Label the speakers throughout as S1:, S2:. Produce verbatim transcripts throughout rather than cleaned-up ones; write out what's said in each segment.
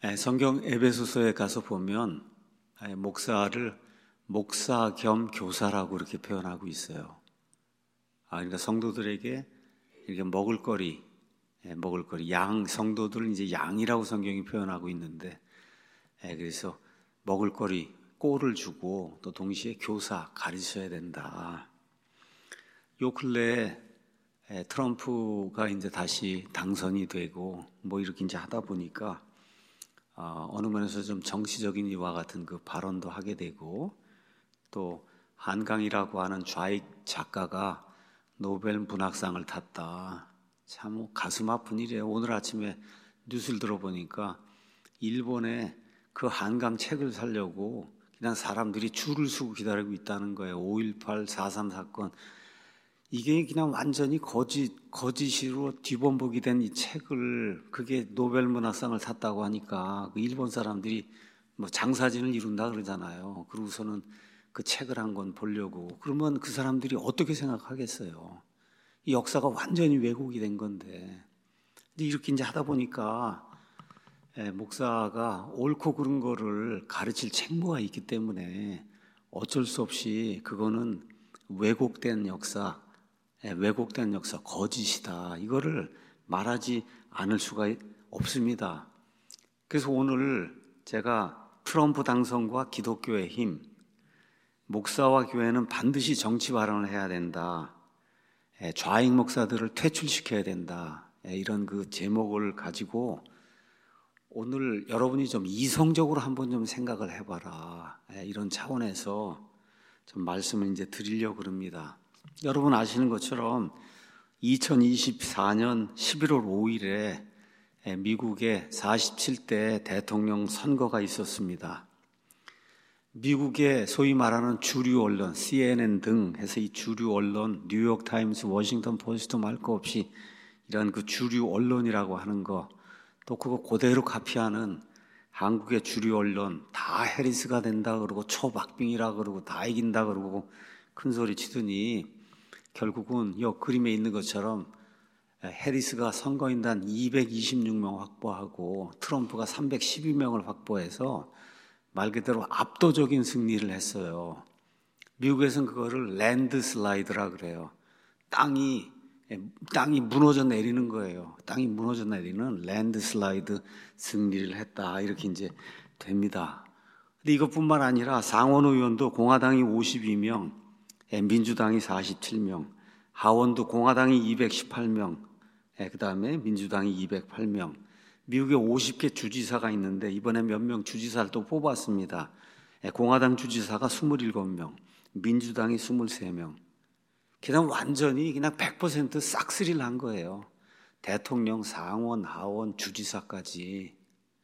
S1: 예, 성경 에베소서에 가서 보면 예, 목사를 목사 겸 교사라고 이렇게 표현하고 있어요. 아, 그러니까 성도들에게 이렇게 먹을거리, 예, 먹을거리, 양 성도들을 이제 양이라고 성경이 표현하고 있는데, 예, 그래서 먹을거리, 꼴을 주고 또 동시에 교사 가르쳐야 된다. 요 근래에 예, 트럼프가 이제 다시 당선이 되고 뭐 이렇게 이제 하다 보니까. 어, 어느 면에서 좀 정치적인 이와 같은 그 발언도 하게 되고, 또 한강이라고 하는 좌익 작가가 노벨 문학상을 탔다. 참 가슴 아픈 일이에요. 오늘 아침에 뉴스를 들어보니까 일본에 그 한강 책을 사려고 그냥 사람들이 줄을 서고 기다리고 있다는 거예요. 오일팔, 사삼 사건. 이게 그냥 완전히 거짓, 거짓으로 뒤범벅이 된 이 책을, 그게 노벨 문학상을 탔다고 하니까 그 일본 사람들이 뭐 장사진을 이룬다 그러잖아요. 그러고서는 그 책을 한 권 보려고. 그러면 그 사람들이 어떻게 생각하겠어요? 이 역사가 완전히 왜곡이 된 건데. 근데 이렇게 이제 하다 보니까 예, 목사가 옳고 그른 거를 가르칠 책무가 있기 때문에 어쩔 수 없이 그거는 왜곡된 역사, 왜곡된 역사, 거짓이다. 이거를 말하지 않을 수가 없습니다. 그래서 오늘 제가 트럼프 당선과 기독교의 힘, 목사와 교회는 반드시 정치 발언을 해야 된다. 좌익 목사들을 퇴출시켜야 된다. 이런 그 제목을 가지고 오늘 여러분이 좀 이성적으로 한번 좀 생각을 해봐라. 이런 차원에서 좀 말씀을 이제 드리려고 그럽니다. 여러분 아시는 것처럼 이천이십사 년 십일월 오일에 미국의 사십칠 대 대통령 선거가 있었습니다. 미국의 소위 말하는 주류 언론, 씨엔엔 등 해서 이 주류 언론, 뉴욕 타임스, 워싱턴 포스트 말 거 없이 이런 그 주류 언론이라고 하는 거, 또 그거 그대로 카피하는 한국의 주류 언론, 다 해리스가 된다 그러고 초박빙이라 그러고 다 이긴다 그러고 큰 소리 치더니 결국은 이 그림에 있는 것처럼 해리스가 선거인단 이백이십육 명 확보하고 트럼프가 삼백십이 명을 확보해서 말 그대로 압도적인 승리를 했어요. 미국에서는 그거를 랜드슬라이드라 그래요. 땅이 땅이 무너져 내리는 거예요. 땅이 무너져 내리는 랜드슬라이드 승리를 했다. 이렇게 이제 됩니다. 근데 이것뿐만 아니라 상원 의원도 공화당이 오십이 명, 민주당이 사십칠 명, 하원도 공화당이 이백십팔 명, 그 다음에 민주당이 이백팔 명. 미국에 오십 개 주지사가 있는데 이번에 몇 명 주지사를 또 뽑았습니다. 공화당 주지사가 이십칠 명, 민주당이 이십삼 명. 그냥 완전히 그냥 백 퍼센트 싹쓸이를 한 거예요. 대통령, 상원, 하원, 주지사까지.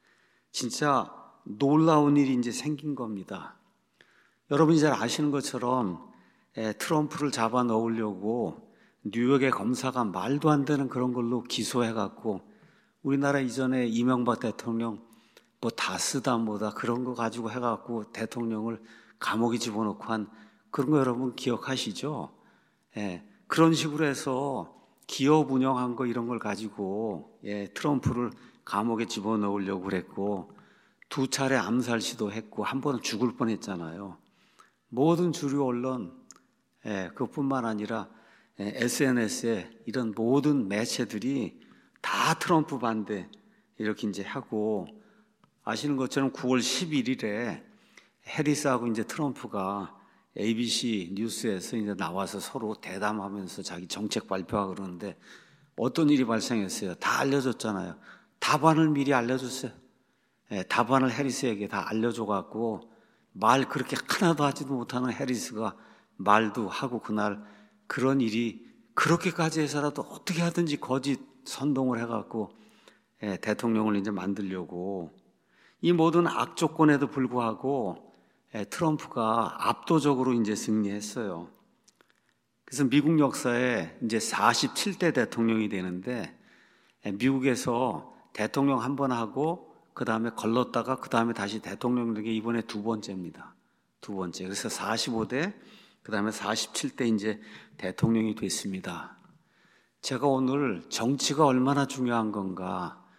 S1: 진짜 놀라운 일이 이제 생긴 겁니다. 여러분이 잘 아시는 것처럼 트럼프를 잡아 넣으려고 뉴욕의 검사가 말도 안 되는 그런 걸로 기소해갖고 우리나라 이전에 이명박 대통령 뭐 다스다 뭐다 그런 거 가지고 해갖고 대통령을 감옥에 집어넣고 한 그런 거 여러분 기억하시죠? 예, 그런 식으로 해서 기업 운영한 거 이런 걸 가지고 예, 트럼프를 감옥에 집어넣으려고 그랬고 두 차례 암살 시도했고 한 번은 죽을 뻔했잖아요. 모든 주류 언론, 예, 그것뿐만 아니라 예, 에스엔에스에 이런 모든 매체들이 다 트럼프 반대 이렇게 이제 하고 아시는 것처럼 구월 십일일에 해리스하고 이제 트럼프가 에이비씨 뉴스에서 이제 나와서 서로 대담하면서 자기 정책 발표하고 그러는데 어떤 일이 발생했어요? 다 알려줬잖아요. 답안을 미리 알려줬어요. 예, 답안을 해리스에게 다 알려줘갖고 말 그렇게 하나도 하지도 못하는 해리스가 말도 하고 그날 그런 일이 그렇게까지 해서라도 어떻게 하든지 거짓 선동을 해갖고 예, 대통령을 이제 만들려고 이 모든 악조건에도 불구하고 예, 트럼프가 압도적으로 이제 승리했어요. 그래서 미국 역사에 이제 사십칠 대 대통령이 되는데 예, 미국에서 대통령 한 번 하고 그 다음에 걸렀다가 그 다음에 다시 대통령 되게 이번에 두 번째입니다. 두 번째. 그래서 사십오 대 그 다음에 사십칠 대 이제 대통령이 됐습니다. 제가 오늘 정치가 얼마나 중요한 건가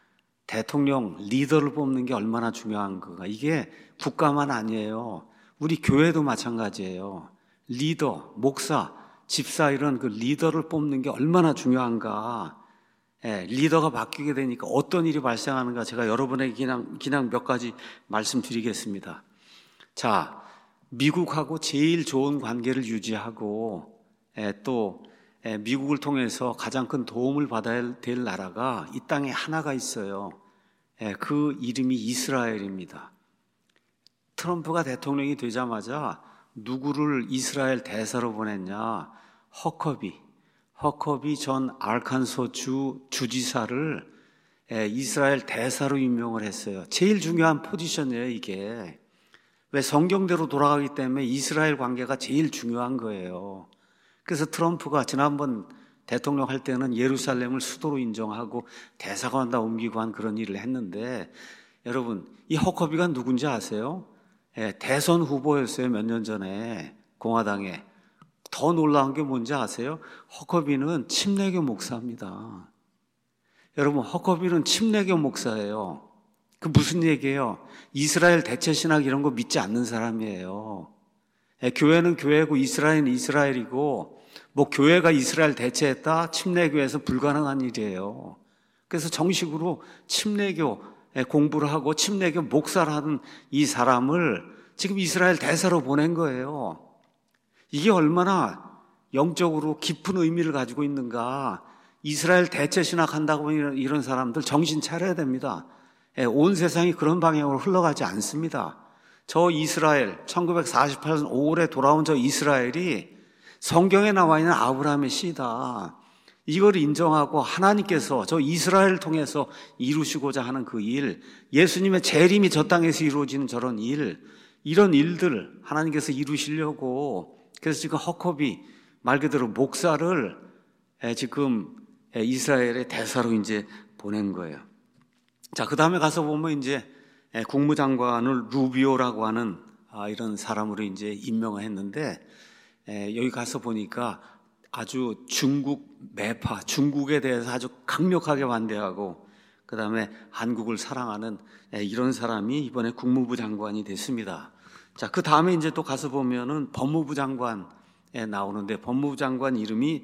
S1: 대통령, 리더를 뽑는 게 얼마나 중요한가. 이게 국가만 아니에요. 우리 교회도 마찬가지예요. 리더, 목사, 집사 이런 그 리더를 뽑는 게 얼마나 중요한가. 예, 리더가 바뀌게 되니까 어떤 일이 발생하는가 제가 여러분에게 그냥, 그냥 몇 가지 말씀드리겠습니다. 자, 미국하고 제일 좋은 관계를 유지하고 예, 또 예, 미국을 통해서 가장 큰 도움을 받아야 될 나라가 이 땅에 하나가 있어요. 예, 그 이름이 이스라엘입니다. 트럼프가 대통령이 되자마자 누구를 이스라엘 대사로 보냈냐? 허커비. 허커비 전 아르칸소 주 주지사를 예, 이스라엘 대사로 임명을 했어요. 제일 중요한 포지션이에요, 이게. 왜? 성경대로 돌아가기 때문에 이스라엘 관계가 제일 중요한 거예요. 그래서 트럼프가 지난번 대통령 할 때는 예루살렘을 수도로 인정하고 대사관 다 옮기고 한 그런 일을 했는데, 여러분 이 허커비가 누군지 아세요? 예, 대선 후보였어요. 몇 년 전에 공화당에. 더 놀라운 게 뭔지 아세요? 허커비는 침례교 목사입니다. 여러분, 허커비는 침례교 목사예요. 그 무슨 얘기예요? 이스라엘 대체 신학 이런 거 믿지 않는 사람이에요. 예, 교회는 교회고 이스라엘은 이스라엘이고, 뭐 교회가 이스라엘 대체했다? 침례교에서 불가능한 일이에요. 그래서 정식으로 침례교 공부를 하고 침례교 목사를 하는 이 사람을 지금 이스라엘 대사로 보낸 거예요. 이게 얼마나 영적으로 깊은 의미를 가지고 있는가. 이스라엘 대체 신학한다고 이런, 이런 사람들 정신 차려야 됩니다. 예, 온 세상이 그런 방향으로 흘러가지 않습니다. 저 이스라엘, 천구백사십팔 년 오월에 돌아온 저 이스라엘이 성경에 나와 있는 아브라함의 씨다. 이걸 인정하고 하나님께서 저 이스라엘을 통해서 이루시고자 하는 그 일, 예수님의 재림이 저 땅에서 이루어지는 저런 일, 이런 일들 하나님께서 이루시려고, 그래서 지금 허커비 말 그대로 목사를 지금 이스라엘의 대사로 이제 보낸 거예요. 자, 그 다음에 가서 보면 이제 국무장관을 루비오라고 하는 이런 사람으로 이제 임명을 했는데, 여기 가서 보니까 아주 중국 매파, 중국에 대해서 아주 강력하게 반대하고 그 다음에 한국을 사랑하는 이런 사람이 이번에 국무부 장관이 됐습니다. 자, 그 다음에 이제 또 가서 보면은 법무부 장관에 나오는데, 법무부 장관 이름이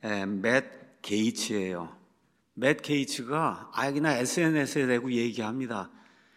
S1: 맷 게이츠예요. 맷 게이츠가 아기나 에스엔에스에 대고 얘기합니다.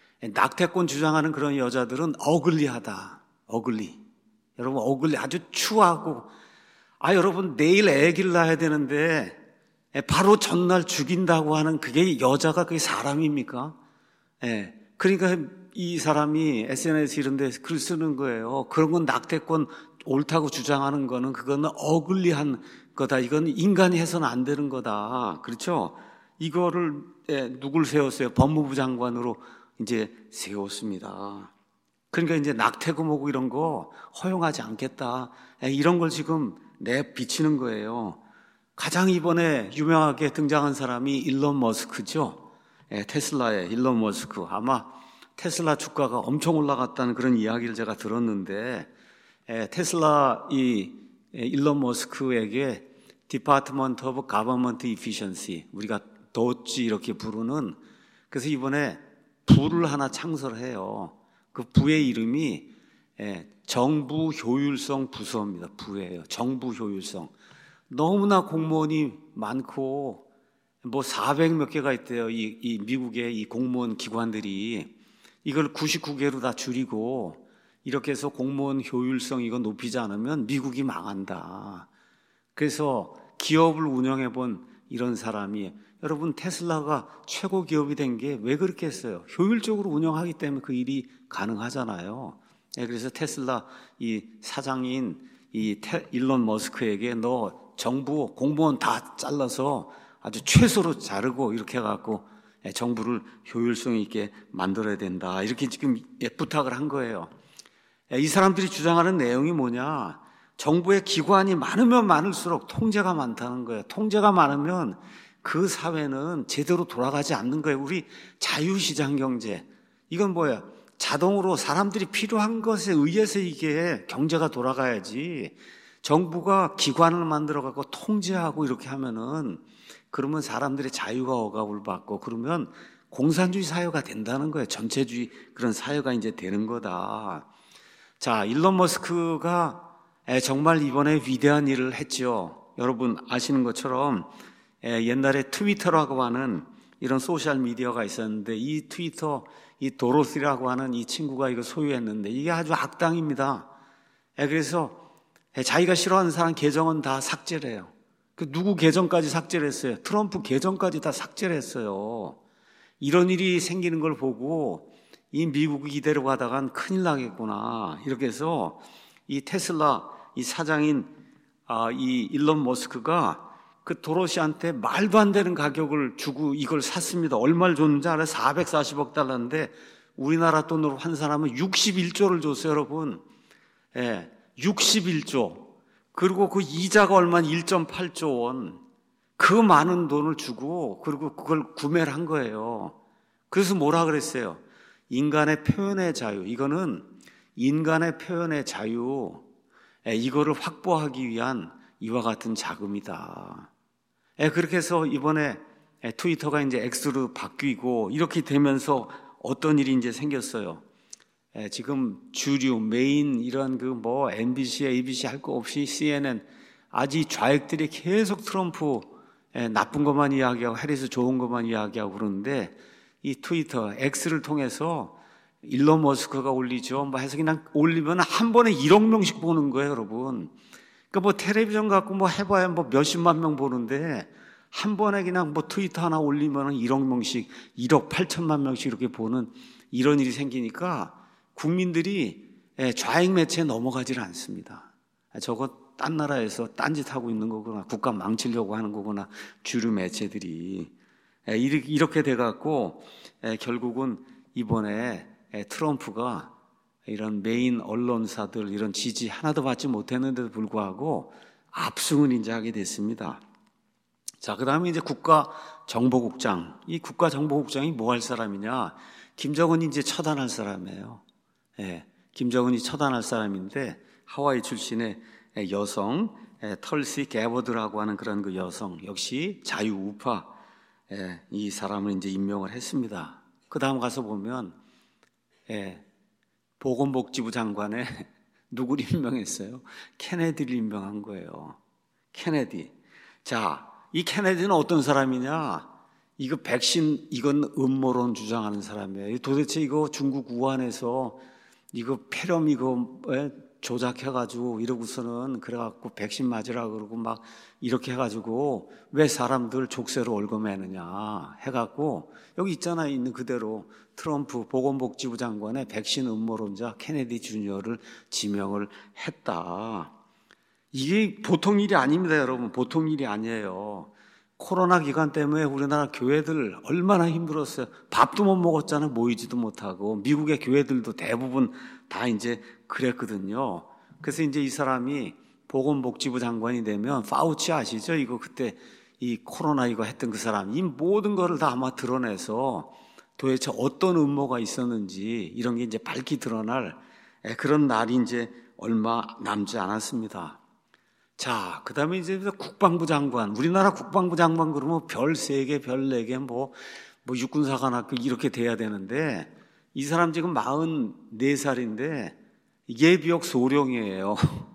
S1: 낙태권 주장하는 그런 여자들은 어글리하다. 어글리. 여러분, 어글리 아주 추하고, 아, 여러분, 내일 애기를 낳아야 되는데 바로 전날 죽인다고 하는 그게 여자가 그게 사람입니까? 예. 그러니까 이 사람이 에스엔에스 이런 데 글 쓰는 거예요. 그런 건 낙태권 옳다고 주장하는 거는 그거는 어글리한 거다. 이건 인간이 해서는 안 되는 거다. 그렇죠? 이거를 예, 누굴 세웠어요? 법무부 장관으로 이제 세웠습니다. 그러니까 이제 낙태고 뭐고 이런 거 허용하지 않겠다. 예, 이런 걸 지금 내비치는 거예요. 가장 이번에 유명하게 등장한 사람이 일론 머스크죠. 예, 테슬라의 일론 머스크. 아마 테슬라 주가가 엄청 올라갔다는 그런 이야기를 제가 들었는데, 예, 테슬라 이 일론 머스크에게 Department of Government Efficiency, 우리가 도지 이렇게 부르는, 그래서 이번에 부를 하나 창설해요. 그 부의 이름이 예, 정부 효율성 부서입니다. 부예요. 정부 효율성. 너무나 공무원이 많고 뭐 사백 몇 개가 있대요. 이, 이 미국의 이 공무원 기관들이. 이걸 구십구 개로 다 줄이고 이렇게 해서 공무원 효율성 이거 높이지 않으면 미국이 망한다. 그래서 기업을 운영해 본 이런 사람이, 여러분 테슬라가 최고 기업이 된 게 왜 그렇게 했어요? 효율적으로 운영하기 때문에 그 일이 가능하잖아요. 그래서 테슬라 이 사장인 이 테, 일론 머스크에게 너 정부 공무원 다 잘라서 아주 최소로 자르고 이렇게 해갖고 정부를 효율성 있게 만들어야 된다. 이렇게 지금 부탁을 한 거예요. 이 사람들이 주장하는 내용이 뭐냐? 정부의 기관이 많으면 많을수록 통제가 많다는 거예요. 통제가 많으면 그 사회는 제대로 돌아가지 않는 거예요. 우리 자유시장 경제. 이건 뭐예요? 자동으로 사람들이 필요한 것에 의해서 이게 경제가 돌아가야지, 정부가 기관을 만들어갖고 통제하고 이렇게 하면은, 그러면 사람들의 자유가 억압을 받고, 그러면 공산주의 사회가 된다는 거예요. 전체주의 그런 사회가 이제 되는 거다. 자, 일론 머스크가 정말 이번에 위대한 일을 했죠. 여러분 아시는 것처럼 옛날에 트위터라고 하는 이런 소셜 미디어가 있었는데, 이 트위터, 이 도로시라고 하는 이 친구가 이거 소유했는데 이게 아주 악당입니다. 그래서 자기가 싫어하는 사람 계정은 다 삭제를 해요. 그 누구 계정까지 삭제를 했어요. 트럼프 계정까지 다 삭제를 했어요. 이런 일이 생기는 걸 보고 이 미국이 이대로 가다간 큰일 나겠구나. 이렇게 해서 이 테슬라 이 사장인 아, 이 일론 머스크가 그 도로시한테 말도 안 되는 가격을 주고 이걸 샀습니다. 얼마를 줬는지 알아요? 사백사십억 달러인데 우리나라 돈으로 환산하면 육십일 조를 줬어요, 여러분. 예, 육십일 조. 그리고 그 이자가 얼마나 일 점 팔 조 원. 그 많은 돈을 주고 그리고 그걸 구매를 한 거예요. 그래서 뭐라 그랬어요? 인간의 표현의 자유. 이거는 인간의 표현의 자유. 예, 이거를 확보하기 위한 이와 같은 자금이다. 예, 그렇게 해서 이번에 트위터가 이제 X로 바뀌고 이렇게 되면서 어떤 일이 이제 생겼어요. 예, 지금 주류, 메인 이런 그 뭐 엠비씨, 에이비씨 할 거 없이 씨엔엔 아직 좌익들이 계속 트럼프 예, 나쁜 것만 이야기하고 해리스 좋은 것만 이야기하고 그러는데, 이 트위터 X를 통해서 일론 머스크가 올리죠. 뭐 해서 그냥 올리면 한 번에 일억 명씩 보는 거예요, 여러분. 그러니까 뭐 텔레비전 갖고 뭐 해봐야 뭐 몇십만 명 보는데 한 번에 그냥 뭐 트위터 하나 올리면 일억 명씩, 일억 팔천만 명씩 이렇게 보는 이런 일이 생기니까 국민들이 좌익 매체에 넘어가질 않습니다. 저거 딴 나라에서 딴짓하고 있는 거구나, 국가 망치려고 하는 거구나, 주류 매체들이. 이렇게 돼갖고 결국은 이번에 트럼프가 이런 메인 언론사들 이런 지지 하나도 받지 못했는데도 불구하고 압승을 이제 하게 됐습니다. 자, 그 다음에 이제 국가정보국장. 이 국가정보국장이 뭐 할 사람이냐? 김정은이 이제 처단할 사람이에요. 예, 김정은이 처단할 사람인데 하와이 출신의 여성, 털시 게버드라고 하는 그런 그 여성, 역시 자유우파 예, 이 사람을 이제 임명을 했습니다. 그 다음 가서 보면 예, 보건복지부 장관에 누구를 임명했어요? 케네디를 임명한 거예요. 케네디. 자, 이 케네디는 어떤 사람이냐? 이거 백신, 이건 음모론 주장하는 사람이에요. 도대체 이거 중국 우한에서 이거 폐렴 이거 조작해가지고 이러고서는 그래갖고 백신 맞으라 그러고 막 이렇게 해가지고 왜 사람들 족쇄로 얽어매느냐 해갖고 여기 있잖아요. 있는 그대로 트럼프 보건복지부 장관의 백신 음모론자 케네디 주니어를 지명을 했다. 이게 보통 일이 아닙니다, 여러분. 보통 일이 아니에요. 코로나 기간 때문에 우리나라 교회들 얼마나 힘들었어요. 밥도 못 먹었잖아요. 모이지도 못하고. 미국의 교회들도 대부분 다 이제 그랬거든요. 그래서 이제 이 사람이 보건복지부 장관이 되면, 파우치 아시죠? 이거 그때 이 코로나 이거 했던 그 사람, 이 모든 거를 다 아마 드러내서 도대체 어떤 음모가 있었는지 이런 게 이제 밝히 드러날 그런 날이 이제 얼마 남지 않았습니다. 자, 그 다음에 이제 국방부 장관. 우리나라 국방부 장관 그러면 별 세 개, 별 네 개, 뭐, 뭐 육군사관학교 이렇게 돼야 되는데, 이 사람 지금 마흔네 살인데, 예비역 소령이에요.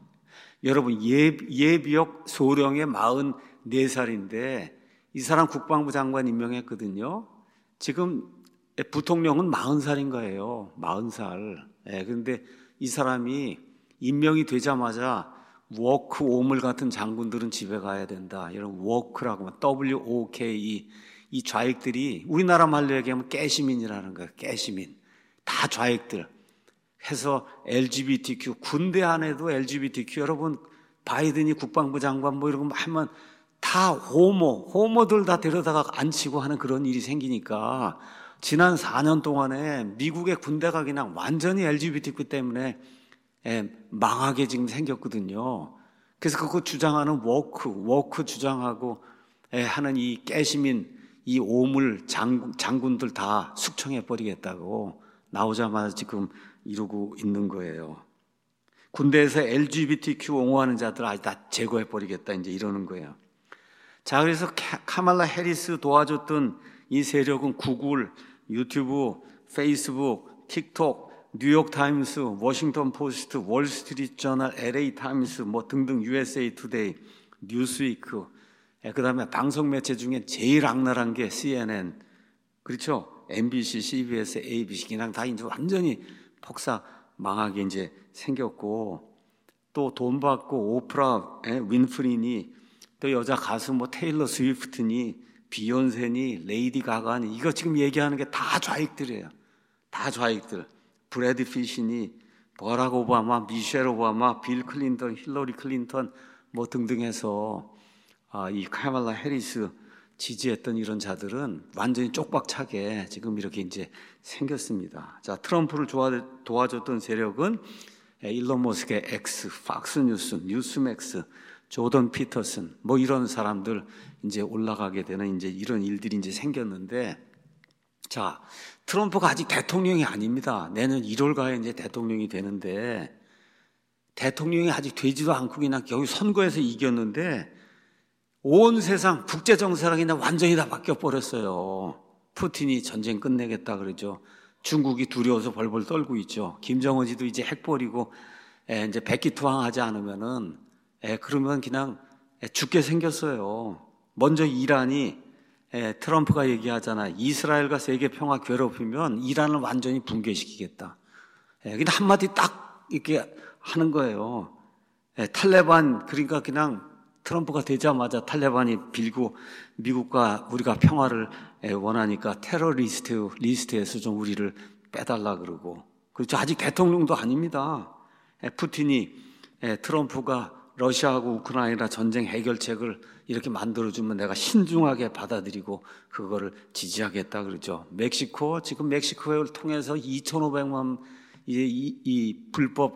S1: 여러분, 예, 예비역 소령의 마흔네 살인데, 이 사람 국방부 장관 임명했거든요. 지금 부통령은 마흔 살인 거예요. 마흔 살. 예, 그런데 이 사람이 임명이 되자마자 워크 오물 같은 장군들은 집에 가야 된다. 이런 워크라고 더블유 오 케이 이 이 좌익들이 우리나라 말로 얘기하면 깨시민이라는 거예요. 깨시민. 다 좌익들. 해서 엘지비티큐, 군대 안에도 엘지비티큐, 여러분 바이든이 국방부 장관 뭐 이런 거 하면 다 호모, 호모들 다 데려다가 앉히고 하는 그런 일이 생기니까 지난 사 년 동안에 미국의 군대가 그냥 완전히 엘지비티큐 때문에 예, 망하게 지금 생겼거든요. 그래서 그거 주장하는 워크, 워크 주장하고 예, 하는 이 깨시민, 이 오물 장군, 장군들 다 숙청해버리겠다고 나오자마자 지금 이러고 있는 거예요. 군대에서 엘지비티큐 옹호하는 자들 아직 다 제거해버리겠다 이제 이러는 거예요. 자, 그래서 카말라 해리스 도와줬던 이 세력은 구글, 유튜브, 페이스북, 틱톡, 뉴욕타임스, 워싱턴 포스트, 월스트리트 저널, 엘에이 타임스 뭐 등등 유에스에이 투데이, 뉴스위크, 그 다음에 방송 매체 중에 제일 악랄한 게 씨엔엔, 그렇죠? 엠비씨, 씨비에스, 에이비씨 그냥 다 이제 완전히 폭삭 망하게 이제 생겼고, 또 돈 받고 오프라 윈프리니, 또 여자 가수 뭐 테일러 스위프트니, 비욘세니, 레이디 가가니, 이거 지금 얘기하는 게 다 좌익들이에요. 다 좌익들. 브래드 피시니, 버락 오바마, 미셸 오바마, 빌 클린턴, 힐러리 클린턴 뭐 등등 해서 아, 이 카말라 해리스 지지했던 이런 자들은 완전히 쪽박차게 지금 이렇게 이제 생겼습니다. 자, 트럼프를 도와줬던 세력은 일론 머스크의 X, 팍스뉴스, 뉴스맥스, 조던 피터슨 뭐 이런 사람들 이제 올라가게 되는 이제 이런 일들이 이제 생겼는데, 자, 트럼프가 아직 대통령이 아닙니다. 내년 일월가에 이제 대통령이 되는데, 대통령이 아직 되지도 않고 그냥 여기 선거에서 이겼는데 온 세상 국제 정세랑 그냥 완전히 다 바뀌어 버렸어요. 푸틴이 전쟁 끝내겠다 그러죠. 중국이 두려워서 벌벌 떨고 있죠. 김정은지도 이제 핵 버리고 에, 이제 백기투항하지 않으면은 에, 그러면 그냥 에, 죽게 생겼어요. 먼저 이란이 에, 트럼프가 얘기하잖아. 이스라엘과 세계 평화 괴롭히면 이란을 완전히 붕괴시키겠다. 에, 근데 한마디 딱 이렇게 하는 거예요. 에, 탈레반, 그러니까 그냥 트럼프가 되자마자 탈레반이 빌고 미국과 우리가 평화를 원하니까 테러리스트 리스트에서 좀 우리를 빼달라 그러고, 그렇죠. 아직 대통령도 아닙니다. 푸틴이 트럼프가 러시아하고 우크라이나 전쟁 해결책을 이렇게 만들어주면 내가 신중하게 받아들이고 그거를 지지하겠다 그러죠. 멕시코, 지금 멕시코를 통해서 이천오백만 이, 이, 이 불법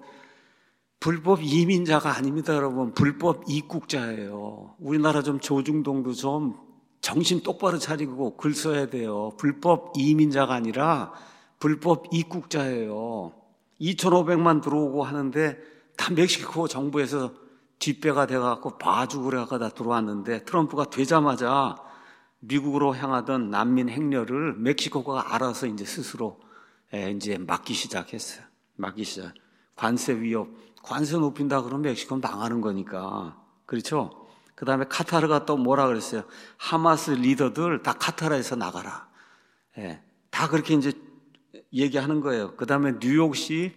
S1: 불법 이민자가 아닙니다, 여러분. 불법 입국자예요. 우리나라 좀 조중동도 좀 정신 똑바로 차리고 글 써야 돼요. 불법 이민자가 아니라 불법 입국자예요. 이천오백만 들어오고 하는데 다 멕시코 정부에서 뒷배가 돼갖고 봐주고 그래갖고 다 들어왔는데, 트럼프가 되자마자 미국으로 향하던 난민 행렬을 멕시코가 알아서 이제 스스로 이제 막기 시작했어요. 막기 시작. 관세 위협. 관세 높인다 그러면 멕시코는 망하는 거니까. 그렇죠? 그 다음에 카타르가 또 뭐라 그랬어요? 하마스 리더들 다 카타르에서 나가라. 예, 다 그렇게 이제 얘기하는 거예요. 그 다음에 뉴욕시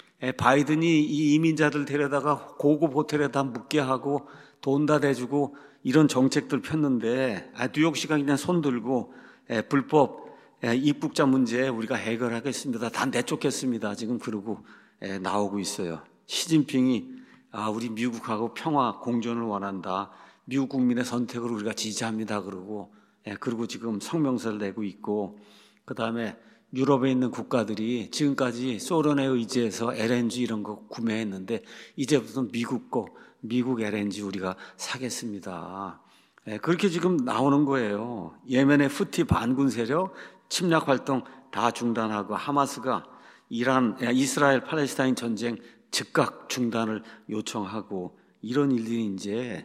S1: 바이든이 이 이민자들 데려다가 고급 호텔에다 묵게 하고 돈 다 대주고 이런 정책들 폈는데, 아, 뉴욕시가 그냥 손 들고 예, 불법 예, 입국자 문제 우리가 해결하겠습니다. 다 내쫓겠습니다. 지금 그러고 예, 나오고 있어요. 시진핑이 아, 우리 미국하고 평화 공존을 원한다. 미국 국민의 선택을 우리가 지지합니다. 그러고 예, 그리고 지금 성명서를 내고 있고, 그 다음에 유럽에 있는 국가들이 지금까지 소련에 의지해서 엘엔지 이런 거 구매했는데 이제부터 미국 거, 미국 엘엔지 우리가 사겠습니다. 예, 그렇게 지금 나오는 거예요. 예멘의 후티 반군 세력 침략 활동 다 중단하고, 하마스가 이란, 이스라엘 팔레스타인 전쟁 즉각 중단을 요청하고, 이런 일들이 이제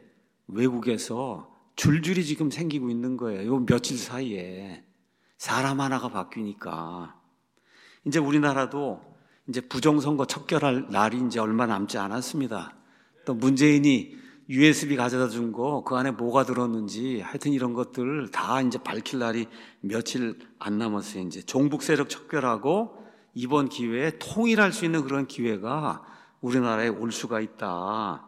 S1: 외국에서 줄줄이 지금 생기고 있는 거예요. 요 며칠 사이에 사람 하나가 바뀌니까. 이제 우리나라도 이제 부정선거 척결할 날이 이제 얼마 남지 않았습니다. 또 문재인이 유에스비 가져다 준 거, 그 안에 뭐가 들었는지 하여튼 이런 것들 다 이제 밝힐 날이 며칠 안 남았어요. 이제 종북 세력 척결하고 이번 기회에 통일할 수 있는 그런 기회가 우리나라에 올 수가 있다.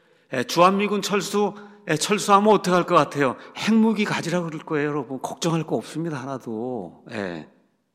S1: 주한미군 철수, 철수하면 어떻게 할 것 같아요? 핵무기 가지라 그럴 거예요, 여러분. 걱정할 거 없습니다, 하나도. 예.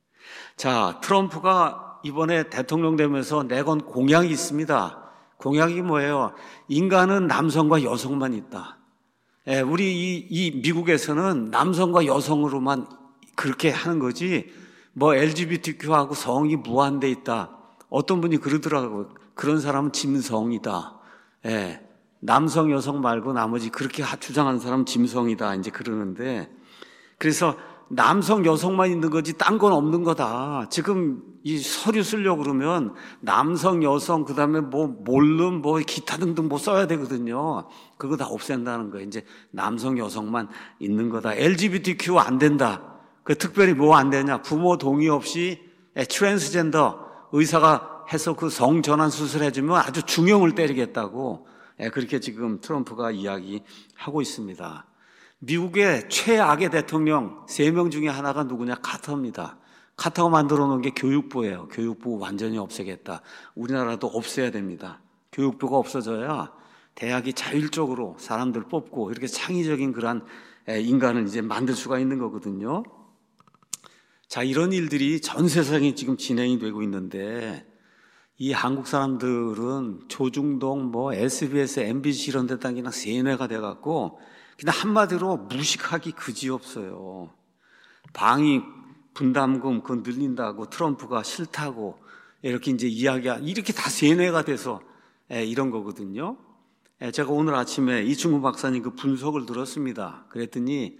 S1: 자, 트럼프가 이번에 대통령 되면서 내건 공약이 있습니다. 공약이 뭐예요? 인간은 남성과 여성만 있다. 예, 우리 이, 이 미국에서는 남성과 여성으로만 그렇게 하는 거지, 뭐 엘지비티큐하고 성이 무한돼 있다. 어떤 분이 그러더라고요. 그런 사람은 짐승이다. 예. 남성, 여성 말고 나머지 그렇게 주장하는 사람은 짐승이다. 이제 그러는데, 그래서 남성, 여성만 있는 거지 딴 건 없는 거다. 지금 이 서류 쓰려고 그러면 남성, 여성, 그 다음에 뭐 몰름, 뭐 기타 등등 뭐 써야 되거든요. 그거 다 없앤다는 거예요. 이제 남성, 여성만 있는 거다. 엘지비티큐 안 된다. 그 특별히 뭐 안 되냐? 부모 동의 없이 트랜스젠더 의사가 해서 그 성전환 수술해주면 아주 중형을 때리겠다고 그렇게 지금 트럼프가 이야기하고 있습니다. 미국의 최악의 대통령 세 명 중에 하나가 누구냐? 카터입니다. 카터가 만들어 놓은 게 교육부예요. 교육부 완전히 없애겠다. 우리나라도 없애야 됩니다. 교육부가 없어져야 대학이 자율적으로 사람들 뽑고 이렇게 창의적인 그런 인간을 이제 만들 수가 있는 거거든요. 자, 이런 일들이 전 세상에 지금 진행이 되고 있는데 이 한국 사람들은 조중동, 뭐 에스비에스, 엠비씨 이런 데다 그냥 세뇌가 돼갖고 그냥 한마디로 무식하기 그지없어요. 방위 분담금 그거 늘린다고 트럼프가 싫다고 이렇게 이제 이야기하 이렇게 다 세뇌가 돼서 이런 거거든요. 제가 오늘 아침에 이충구 박사님 그 분석을 들었습니다. 그랬더니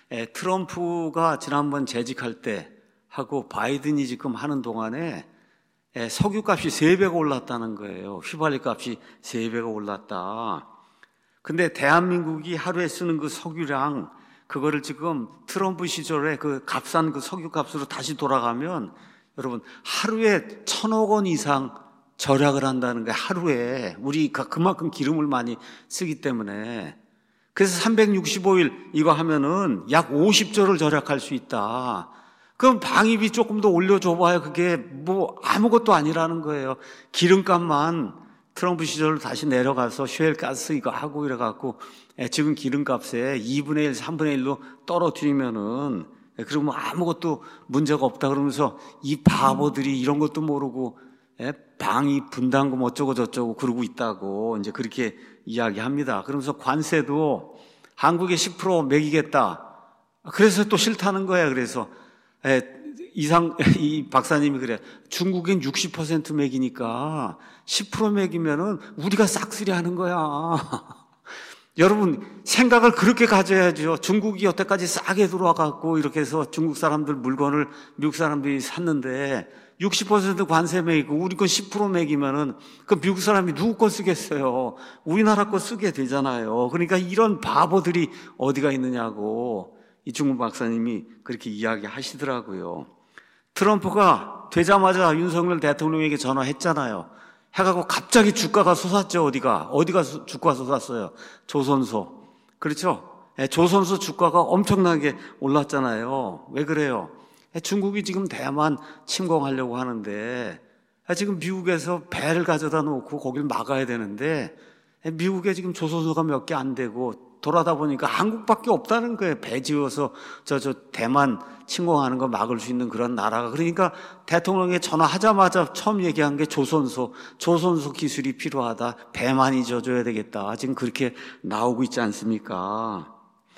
S1: 트럼프가 지난번 재직할 때 하고 바이든이 지금 하는 동안에 석유값이 세 배가 올랐다는 거예요. 휘발유 값이 세 배가 올랐다. 근데 대한민국이 하루에 쓰는 그 석유량 그거를 지금 트럼프 시절에 그 값싼 그 석유 값으로 다시 돌아가면 여러분 하루에 천억 원 이상 절약을 한다는 거예요. 하루에. 우리 그만큼 기름을 많이 쓰기 때문에. 그래서 삼백육십오 일 이거 하면은 약 오십조를 절약할 수 있다. 그럼 방위비 조금 더 올려줘봐요. 그게 뭐 아무것도 아니라는 거예요. 기름값만 트럼프 시절로 다시 내려가서 셰일가스 이거 하고 이래갖고 지금 기름값에 이분의 일, 삼분의 일로 떨어뜨리면은 그러면 아무것도 문제가 없다 그러면서 이 바보들이 이런 것도 모르고 방위 분담금 어쩌고 저쩌고 그러고 있다고 이제 그렇게 이야기합니다. 그러면서 관세도 한국에 십 퍼센트 매기겠다. 그래서 또 싫다는 거야. 그래서 이상 이 박사님이 그래. 중국엔 육십 퍼센트 매기니까 십 퍼센트 매기면은 우리가 싹쓸이 하는 거야. 여러분 생각을 그렇게 가져야죠. 중국이 여태까지 싸게 들어와 갖고 이렇게 해서 중국 사람들 물건을 미국 사람들이 샀는데 육십 퍼센트 관세 매기고 우리 건 십 퍼센트 매기면은 그 미국 사람이 누구 거 쓰겠어요? 우리나라 거 쓰게 되잖아요. 그러니까 이런 바보들이 어디가 있느냐고 이충구 박사님이 그렇게 이야기하시더라고요. 트럼프가 되자마자 윤석열 대통령에게 전화했잖아요. 해가고 갑자기 주가가 솟았죠. 어디가 어디가 주가 솟았어요? 조선소. 그렇죠? 조선소 주가가 엄청나게 올랐잖아요. 왜 그래요? 중국이 지금 대만 침공하려고 하는데 지금 미국에서 배를 가져다 놓고 거길 막아야 되는데 미국에 지금 조선소가 몇 개 안 되고 돌아다 보니까 한국밖에 없다는 거예요. 배 지어서 저, 저 대만 침공하는 거 막을 수 있는 그런 나라가. 그러니까 대통령에 전화하자마자 처음 얘기한 게 조선소, 조선소 기술이 필요하다. 배 많이 져줘야 되겠다. 지금 그렇게 나오고 있지 않습니까?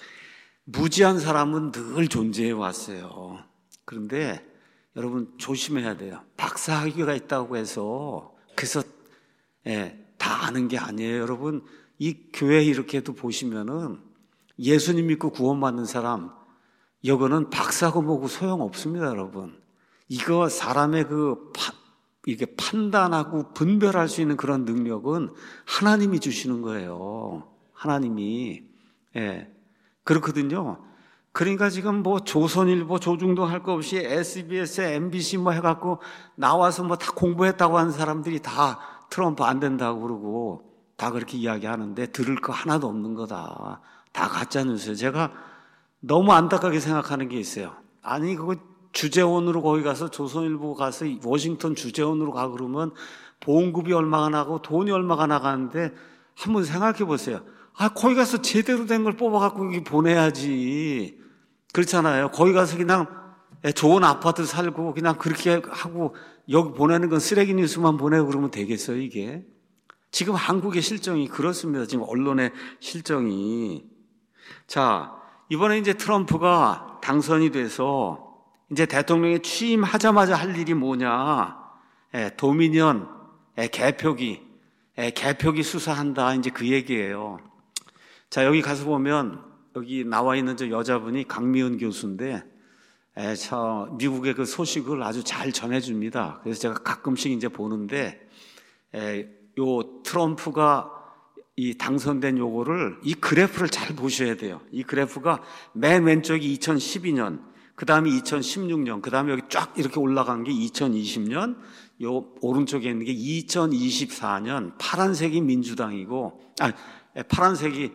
S1: 무지한 사람은 늘 존재해 왔어요. 그런데 여러분 조심해야 돼요. 박사학위가 있다고 해서 그래서 예, 다 아는 게 아니에요. 여러분 이 교회 이렇게도 보시면은 예수님 믿고 구원받는 사람 이거는 박사고 뭐고 소용없습니다. 여러분 이거 사람의 그 파, 이게 판단하고 분별할 수 있는 그런 능력은 하나님이 주시는 거예요. 하나님이 예, 그렇거든요. 그러니까 지금 뭐 조선일보, 조중동 할 거 없이 에스비에스, 엠비씨 뭐 해갖고 나와서 뭐 다 공부했다고 하는 사람들이 다 트럼프 안 된다고 그러고 다 그렇게 이야기하는데 들을 거 하나도 없는 거다. 다 가짜 뉴스예요. 제가 너무 안타깝게 생각하는 게 있어요. 아니 그거 주재원으로 거기 가서 조선일보 가서 워싱턴 주재원으로 가 그러면 보험급이 얼마가 나고 돈이 얼마가 나가는데 한번 생각해 보세요. 아 거기 가서 제대로 된 걸 뽑아갖고 여기 보내야지. 그렇잖아요. 거기 가서 그냥 좋은 아파트 살고 그냥 그렇게 하고 여기 보내는 건 쓰레기 뉴스만 보내고 그러면 되겠어요 이게. 지금 한국의 실정이 그렇습니다. 지금 언론의 실정이. 자, 이번에 이제 트럼프가 당선이 돼서 이제 대통령에 취임하자마자 할 일이 뭐냐. 예, 도미니언, 예, 개표기, 예, 개표기 수사한다. 이제 그 얘기예요. 자, 여기 가서 보면 여기 나와 있는 저 여자분이 강미은 교수인데 예, 저 미국의 그 소식을 아주 잘 전해줍니다. 그래서 제가 가끔씩 이제 보는데 예, 요 트럼프가 이 당선된 요거를 이 그래프를 잘 보셔야 돼요. 이 그래프가 맨 왼쪽이 이천십이 년 그 다음에 이천십육 년, 그 다음에 여기 쫙 이렇게 올라간 게 이천이십 년, 요 오른쪽에 있는 게 이천이십사 년 파란색이 민주당이고, 아, 파란색이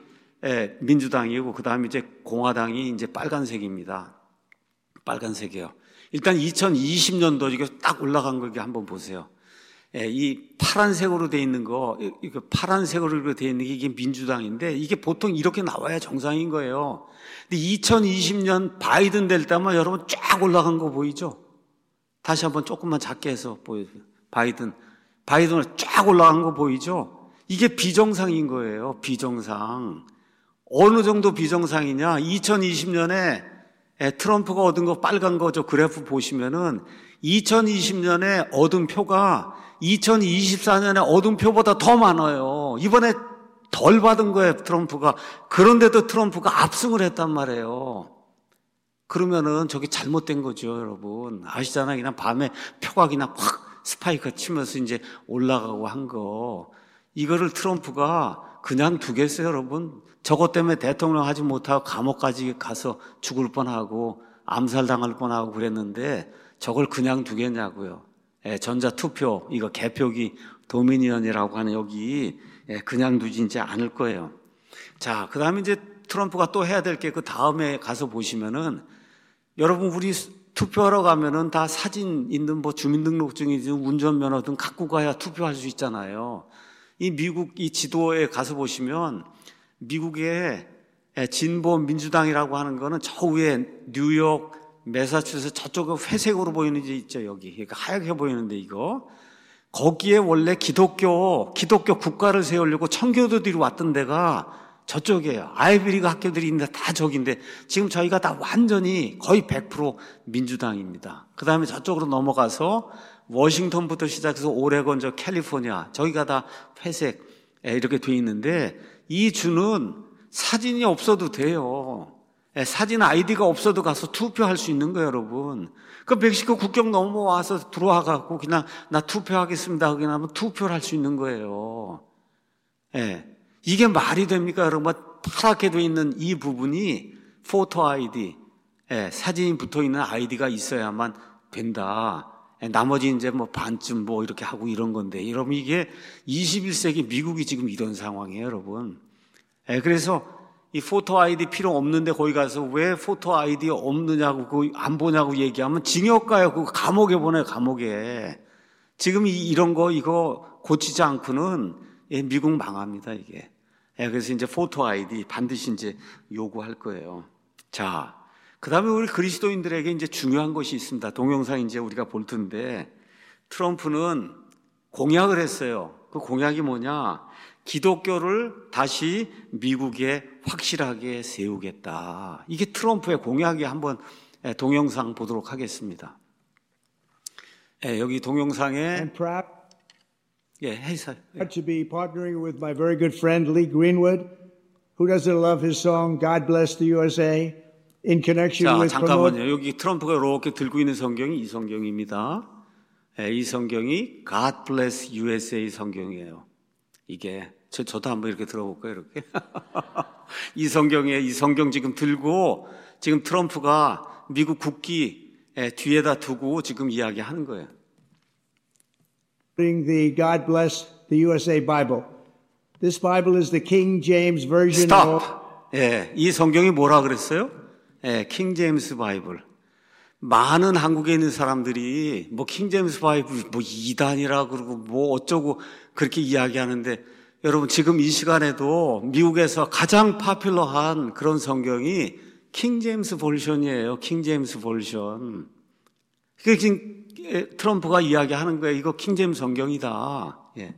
S1: 민주당이고, 그 다음에 이제 공화당이 이제 빨간색입니다. 빨간색이요. 일단 이천이십 년도 이게 딱 올라간 거 한번 보세요. 이 파란색으로 돼 있는 거, 이거 파란색으로 돼 있는 게 이게 민주당인데 이게 보통 이렇게 나와야 정상인 거예요. 근데 이천이십 년 바이든 될 때만 여러분 쫙 올라간 거 보이죠? 다시 한번 조금만 작게 해서 보여주세요. 바이든, 바이든으로 쫙 올라간 거 보이죠? 이게 비정상인 거예요. 비정상. 어느 정도 비정상이냐? 이천이십 년에 트럼프가 얻은 거 빨간 거 저 그래프 보시면은 이천이십 년에 얻은 표가 이천이십사 년에 얻은 표보다 더 많아요. 이번에 덜 받은 거예요, 트럼프가. 그런데도 트럼프가 압승을 했단 말이에요. 그러면은 저게 잘못된 거죠, 여러분. 아시잖아요. 그냥 밤에 표가 그냥 확 스파이크 치면서 이제 올라가고 한 거. 이거를 트럼프가 그냥 두겠어요, 여러분. 저것 때문에 대통령 하지 못하고 감옥까지 가서 죽을 뻔하고 암살당할 뻔하고 그랬는데 저걸 그냥 두겠냐고요. 예, 전자투표, 이거 개표기 도미니언이라고 하는 여기 예, 그냥 두지 않을 거예요. 자, 그 다음에 이제 트럼프가 또 해야 될 게 그 다음에 가서 보시면은 여러분 우리 투표하러 가면은 다 사진 있는 뭐 주민등록증이든 운전면허든 갖고 가야 투표할 수 있잖아요. 이 미국 이 지도에 가서 보시면 미국의 진보 민주당이라고 하는 거는 저 위에 뉴욕, 매사추세츠 저쪽에 회색으로 보이는 게 있죠, 여기. 그러니까 하얗게 보이는데 이거. 거기에 원래 기독교, 기독교 국가를 세우려고 청교도들이 왔던 데가 저쪽이에요. 아이비리그 학교들이 있는데 다 저기인데 지금 저희가 다 완전히 거의 백 퍼센트 민주당입니다. 그 다음에 저쪽으로 넘어가서 워싱턴부터 시작해서 오레곤, 저 캘리포니아, 저기가 다 회색 이렇게 돼 있는데 이 주는 사진이 없어도 돼요. 사진 아이디가 없어도 가서 투표할 수 있는 거예요, 여러분. 그 멕시코 국경 넘어와서 들어와갖고 그냥 나 투표하겠습니다. 그냥 하면 투표를 할 수 있는 거예요. 예. 이게 말이 됩니까, 여러분? 파랗게 돼 있는 이 부분이 포토 아이디, 예, 사진이 붙어 있는 아이디가 있어야만 된다. 예, 나머지 이제 뭐 반쯤 뭐 이렇게 하고 이런 건데, 여러분 이게 이십일 세기 미국이 지금 이런 상황이에요, 여러분. 예, 그래서 이 포토 아이디 필요 없는데 거기 가서 왜 포토 아이디 없느냐고, 그 안 보냐고 얘기하면 징역 가요. 그 감옥에 보내요, 감옥에. 지금 이, 이런 거 이거 고치지 않고는 예, 미국 망합니다, 이게. 예, 그래서 이제 포토 아이디 반드시 이제 요구할 거예요. 자, 그 다음에 우리 그리스도인들에게 이제 중요한 것이 있습니다. 동영상 이제 우리가 볼 텐데, 트럼프는 공약을 했어요. 그 공약이 뭐냐? 기독교를 다시 미국에 확실하게 세우겠다. 이게 트럼프의 공약이 한번 동영상 보도록 하겠습니다. 예, 여기 동영상에 예, 해서.
S2: To be partnering with my very good friend Lee Greenwood, who doesn't love his song "God Bless the U S A" in connection
S1: 자,
S2: with.
S1: 잠깐만요. 여기 트럼프가 이렇게 들고 있는 성경이 이 성경입니다. 예, 이 성경이 God Bless U S A 성경이에요. 이게 저 저도 한번 이렇게 들어볼까요, 이렇게? 이 성경에 이 성경 지금 들고 지금 트럼프가 미국 국기 뒤에다 두고 지금 이야기하는 거예요.
S2: The God Bless the U S A Bible. This Bible is the King James version.
S1: Stop. 예, 이 성경이 뭐라 그랬어요? 예, 킹 제임스 바이블. 많은 한국에 있는 사람들이 뭐 킹 제임스 바이블 뭐 이단이라 그러고 뭐 어쩌고 그렇게 이야기하는데 여러분 지금 이 시간에도 미국에서 가장 파퓰러한 그런 성경이 킹 제임스 버전이에요. 킹 제임스 버전. 그게 지금 트럼프가 이야기하는 거예요. 이거 킹 제임스 성경이다. 예.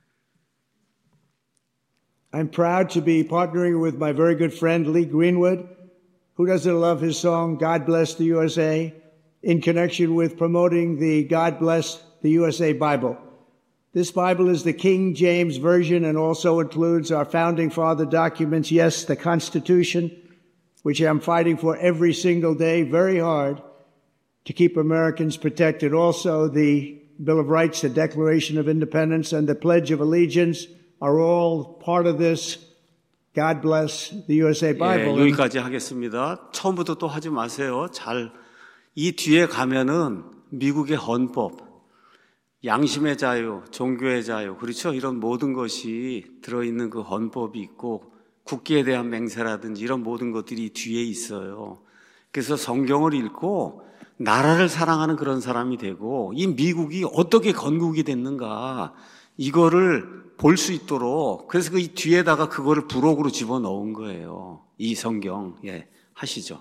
S2: I'm proud to be partnering with my very good friend Lee Greenwood, who doesn't love his song "God Bless the U S A" in connection with promoting the God Bless the U S A Bible. This Bible is the King James Version and also includes our founding father documents, yes, the Constitution, which I'm fighting for every single day, very hard, to keep Americans protected. Also, the Bill of Rights, the Declaration of Independence, and the Pledge of Allegiance are all part of this. God bless the U S A Bible.
S1: 예, 여기까지 하겠습니다. 처음부터 또 하지 마세요. 잘 이 뒤에 가면은 미국의 헌법, 양심의 자유, 종교의 자유, 그렇죠? 이런 모든 것이 들어있는 그 헌법이 있고 국기에 대한 맹세라든지 이런 모든 것들이 뒤에 있어요. 그래서 성경을 읽고 나라를 사랑하는 그런 사람이 되고 이 미국이 어떻게 건국이 됐는가 이거를 볼 수 있도록 그래서 그 뒤에다가 그거를 부록으로 집어넣은 거예요. 이 성경. 예, 하시죠.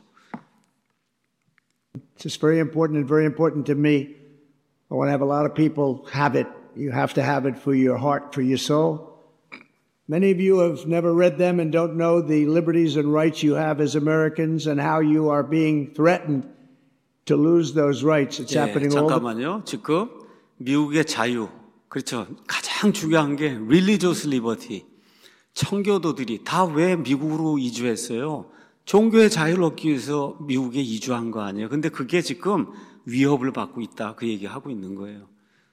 S2: It's very important and very important to me. I want to have a lot of people have it. You have to have it for your heart, for your soul. Many of you have never read them and don't know the liberties and rights you have as Americans and how you are being threatened to lose those rights. It's
S1: 예,
S2: happening all the
S1: 잠깐만요. 지금 미국의 자유, 그렇죠. 가장 중요한 게 religious liberty. 청교도들이 다 왜 미국으로 이주했어요? 종교의 자유를 얻기 위해서 미국에 이주한 거 아니에요. 근데 그게 지금 위협을 받고 있다. 그 얘기하고 있는 거예요.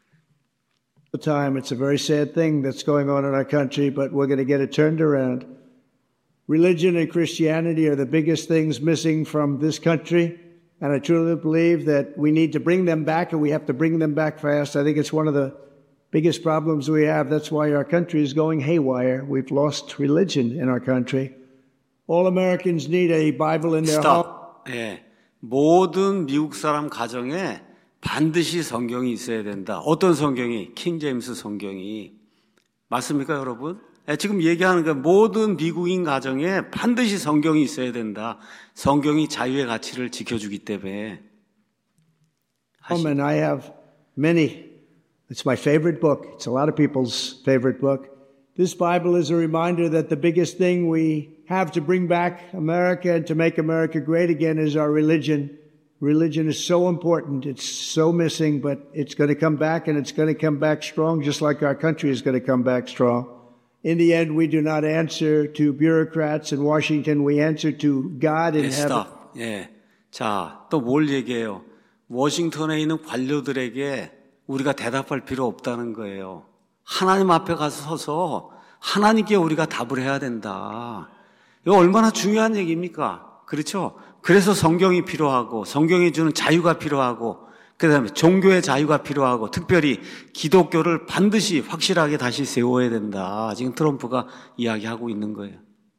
S2: time. It's a very sad thing that's going on in our country, but we're going to get it turned around. Religion and Christianity are the biggest things missing from this country, and I truly believe that we need to bring them back, and we have to bring them back fast. I think it's one of the biggest problems we have. That's why our country is going haywire. We've lost religion in our country. All Americans need a Bible in their home.
S1: Stop. 예, 모든 미국 사람 가정에 반드시 성경이 있어야 된다. 어떤 성경이? 킹 제임스 성경이. 맞습니까, 여러분? 예, 지금 얘기하는 게 모든 미국인 가정에 반드시 성경이 있어야 된다. 성경이 자유의 가치를 지켜주기 때문에.
S2: Home, and I have many. It's my favorite book. It's a lot of people's favorite book. This Bible is a reminder that the biggest thing we have to bring back America and to make America great again is our religion. Religion is so important. It's so missing, but it's going to come back, and it's going to come back strong, just like our country is going to come back strong. In the end, we do not answer to bureaucrats in Washington. We answer to God in
S1: 예,
S2: heaven.
S1: stop. 예. 자, 또 뭘 얘기해요? 워싱턴에 있는 관료들에게 우리가 대답할 필요 없다는 거예요. 하나님 앞에 가서 서서 하나님께 우리가 답을 해야 된다. 이거 얼마나 중요한 얘기입니까? 그렇죠? 그래서 성경이 필요하고 성경이 주는 자유가 필요하고 그다음에 종교의 자유가 필요하고 특별히 기독교를 반드시 확실하게 다시 세워야 된다. 지금 트럼프가 이야기하고 있는 거예요.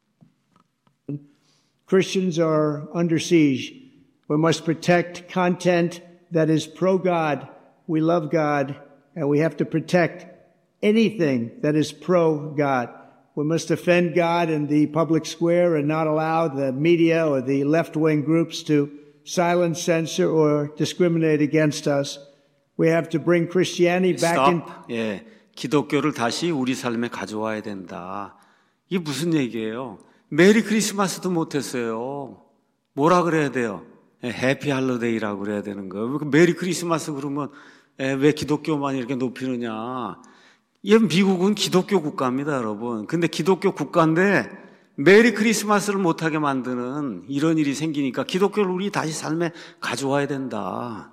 S2: Christians are under siege. We must protect content that is pro-God. We love God, and we have to protect anything that is pro-God. We must defend God in the public square and not allow the media or the left-wing groups to silence, censor, or discriminate against us. We have to bring Christianity back in.
S1: Stop. 예, 기독교를 다시 우리 삶에 가져와야 된다. 이게 무슨 얘기예요? 메리 크리스마스도 못했어요. 뭐라 그래야 돼요? 예, 해피 할로데이라고 그래야 되는 거예요. 메리 크리스마스 그러면 예, 왜 기독교만 이렇게 높이느냐? 이 미국은 기독교 국가입니다, 여러분. 근데 기독교 국가인데 메리 크리스마스를 못하게 만드는 이런 일이 생기니까 기독교를 우리 다시 삶에 가져와야 된다.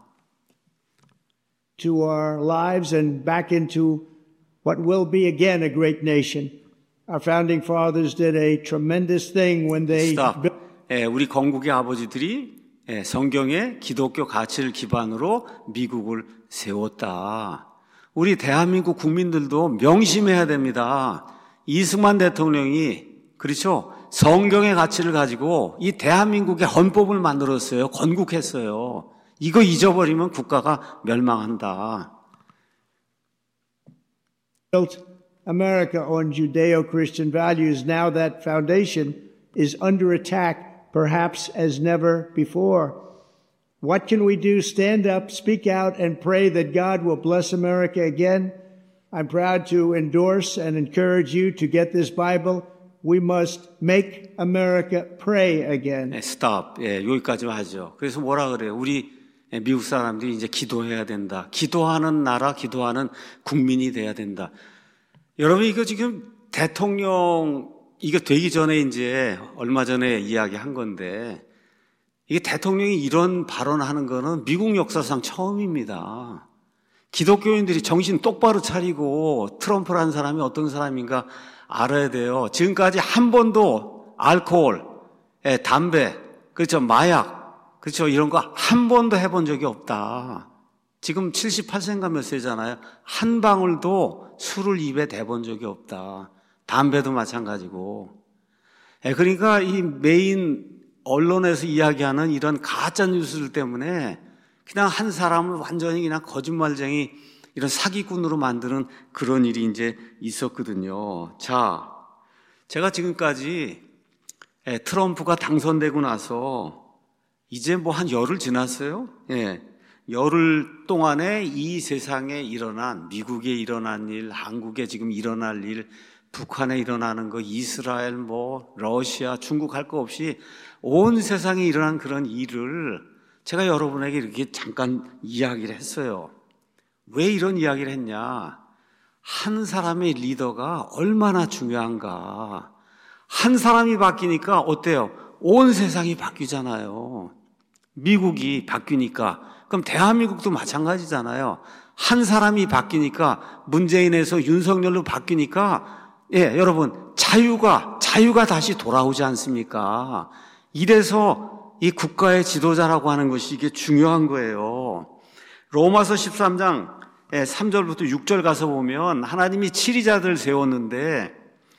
S2: To our lives and back into what will be again a great nation. Our founding fathers did a tremendous thing when they
S1: Stop. 예, 우리 건국의 아버지들이 예, 성경의 기독교 가치를 기반으로 미국을 세웠다. 우리 대한민국 국민들도 명심해야 됩니다. 이승만 대통령이 그렇죠? 성경의 가치를 가지고 이 대한민국의 헌법을 만들었어요. 건국했어요. 이거 잊어버리면 국가가 멸망한다.
S2: Built America on Judeo-Christian values. Now that foundation is under attack, perhaps as never before. What can we do? Stand up, speak out, and pray that God will bless America again. I'm proud to endorse and encourage you to get this Bible. We must make America pray again.
S1: 네, stop. 예, 여기까지만 하죠. 그래서 뭐라 그래요? 우리 미국 사람들이 이제 기도해야 된다. 기도하는 나라, 기도하는 국민이 돼야 된다. 여러분, 이거 지금 대통령, 이거 되기 전에 이제 얼마 전에 이야기한 건데, 이게 대통령이 이런 발언하는 거는 미국 역사상 처음입니다. 기독교인들이 정신 똑바로 차리고 트럼프라는 사람이 어떤 사람인가 알아야 돼요. 지금까지 한 번도 알코올, 담배, 그렇죠, 마약, 그렇죠? 이런 거 한 번도 해본 적이 없다. 지금 칠십팔 세인가 몇 세잖아요. 한 방울도 술을 입에 대본 적이 없다. 담배도 마찬가지고. 예, 그러니까 이 메인 언론에서 이야기하는 이런 가짜 뉴스들 때문에 그냥 한 사람을 완전히 그냥 거짓말쟁이, 이런 사기꾼으로 만드는 그런 일이 이제 있었거든요. 자, 제가 지금까지 예, 트럼프가 당선되고 나서 이제 뭐 한 열흘 지났어요. 예, 열흘 동안에 이 세상에 일어난, 미국에 일어난 일, 한국에 지금 일어날 일, 북한에 일어나는 거, 이스라엘, 뭐 러시아, 중국 할 거 없이 온 세상에 일어난 그런 일을 제가 여러분에게 이렇게 잠깐 이야기를 했어요. 왜 이런 이야기를 했냐? 한 사람의 리더가 얼마나 중요한가. 한 사람이 바뀌니까 어때요? 온 세상이 바뀌잖아요. 미국이 바뀌니까. 그럼 대한민국도 마찬가지잖아요. 한 사람이 바뀌니까, 문재인에서 윤석열로 바뀌니까, 예, 여러분, 자유가, 자유가 다시 돌아오지 않습니까? 이래서 이 국가의 지도자라고 하는 것이 이게 중요한 거예요. 로마서 십삼 장 삼 절부터 육 절 가서 보면 하나님이 치리자들을 세웠는데,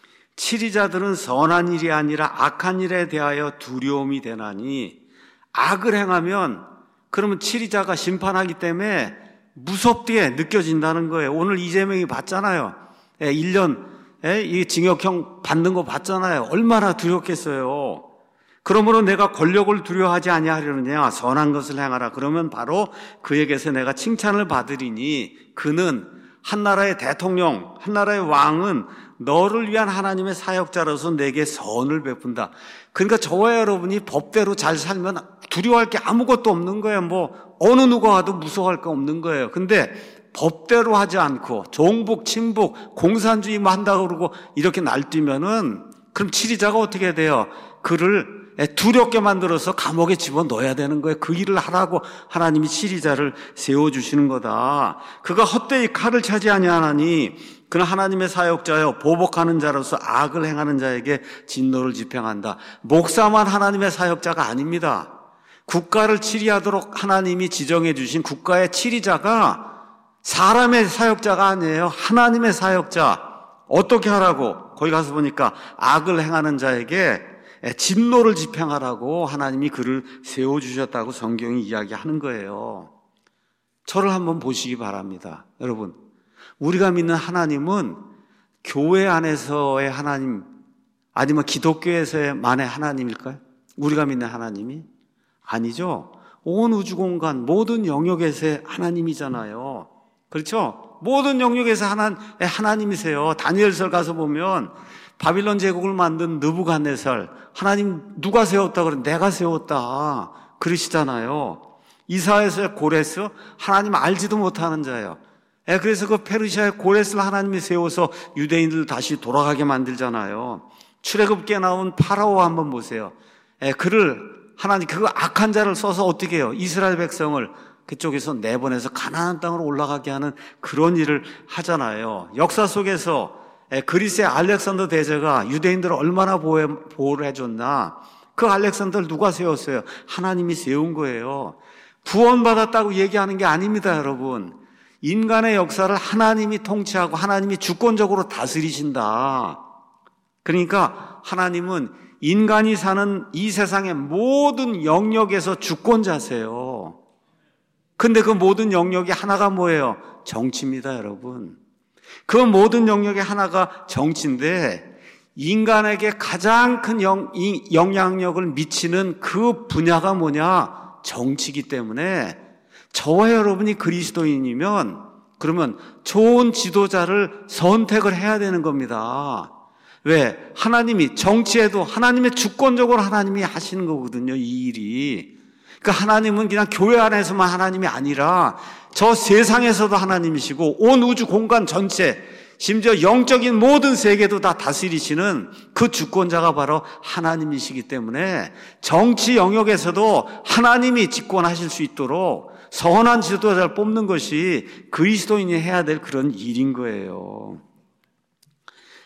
S1: 치리자들은 선한 일이 아니라 악한 일에 대하여 두려움이 되나니, 악을 행하면 그러면 치리자가 심판하기 때문에 무섭게 느껴진다는 거예요. 오늘 이재명이 봤잖아요. 일 년 이 징역형 받는 거 봤잖아요. 얼마나 두렵겠어요. 그러므로 내가 권력을 두려워하지 아니하려느냐, 선한 것을 행하라. 그러면 바로 그에게서 내가 칭찬을 받으리니, 그는 한 나라의 대통령, 한 나라의 왕은 너를 위한 하나님의 사역자로서 내게 선을 베푼다. 그러니까 저와 여러분이 법대로 잘 살면 두려워할 게 아무것도 없는 거예요. 뭐 어느 누가 와도 무서워할 거 없는 거예요. 근데 법대로 하지 않고 종북, 친북, 공산주의만 한다고 그러고 이렇게 날뛰면은, 그럼 치리자가 어떻게 돼요? 그를 두렵게 만들어서 감옥에 집어넣어야 되는 거예요. 그 일을 하라고 하나님이 치리자를 세워주시는 거다. 그가 헛되이 칼을 차지 아니하나니 그는 하나님의 사역자여 보복하는 자로서 악을 행하는 자에게 진노를 집행한다. 목사만 하나님의 사역자가 아닙니다. 국가를 치리하도록 하나님이 지정해 주신 국가의 치리자가 사람의 사역자가 아니에요. 하나님의 사역자. 어떻게 하라고? 거기 가서 보니까 악을 행하는 자에게 진노를 집행하라고 하나님이 그를 세워주셨다고 성경이 이야기하는 거예요. 저를 한번 보시기 바랍니다. 여러분, 우리가 믿는 하나님은 교회 안에서의 하나님, 아니면 기독교에서만의 하나님일까요? 우리가 믿는 하나님이? 아니죠. 온 우주 공간 모든 영역에서의 하나님이잖아요. 그렇죠? 모든 영역에서 하나, 하나님이세요. 다니엘서 가서 보면 바빌론 제국을 만든 느부갓네살, 하나님 누가 세웠다 그래? 내가 세웠다 그러시잖아요. 이사야서의 고레스, 하나님 알지도 못하는 자예요. 예, 그래서 그 페르시아의 고레스를 하나님이 세워서 유대인들 다시 돌아가게 만들잖아요. 출애굽기에 나온 파라오 한번 보세요. 예, 그를 하나님 그 악한 자를 써서 어떻게 해요? 이스라엘 백성을 그쪽에서 내보내서 가나안 땅으로 올라가게 하는 그런 일을 하잖아요. 역사 속에서 그리스의 알렉산더 대제가 유대인들을 얼마나 보호를 해줬나. 그 알렉산더를 누가 세웠어요? 하나님이 세운 거예요. 구원받았다고 얘기하는 게 아닙니다, 여러분. 인간의 역사를 하나님이 통치하고 하나님이 주권적으로 다스리신다. 그러니까 하나님은 인간이 사는 이 세상의 모든 영역에서 주권자세요. 근데 그 모든 영역이 하나가 뭐예요? 정치입니다, 여러분. 그 모든 영역의 하나가 정치인데, 인간에게 가장 큰 영, 영향력을 미치는 그 분야가 뭐냐? 정치이기 때문에 저와 여러분이 그리스도인이면 그러면 좋은 지도자를 선택을 해야 되는 겁니다. 왜? 하나님이 정치에도 하나님의 주권적으로 하나님이 하시는 거거든요, 이 일이. 그러니까 하나님은 그냥 교회 안에서만 하나님이 아니라 저 세상에서도 하나님이시고 온 우주 공간 전체, 심지어 영적인 모든 세계도 다 다스리시는 그 주권자가 바로 하나님이시기 때문에 정치 영역에서도 하나님이 집권하실 수 있도록 선한 지도자를 뽑는 것이 그리스도인이 해야 될 그런 일인 거예요.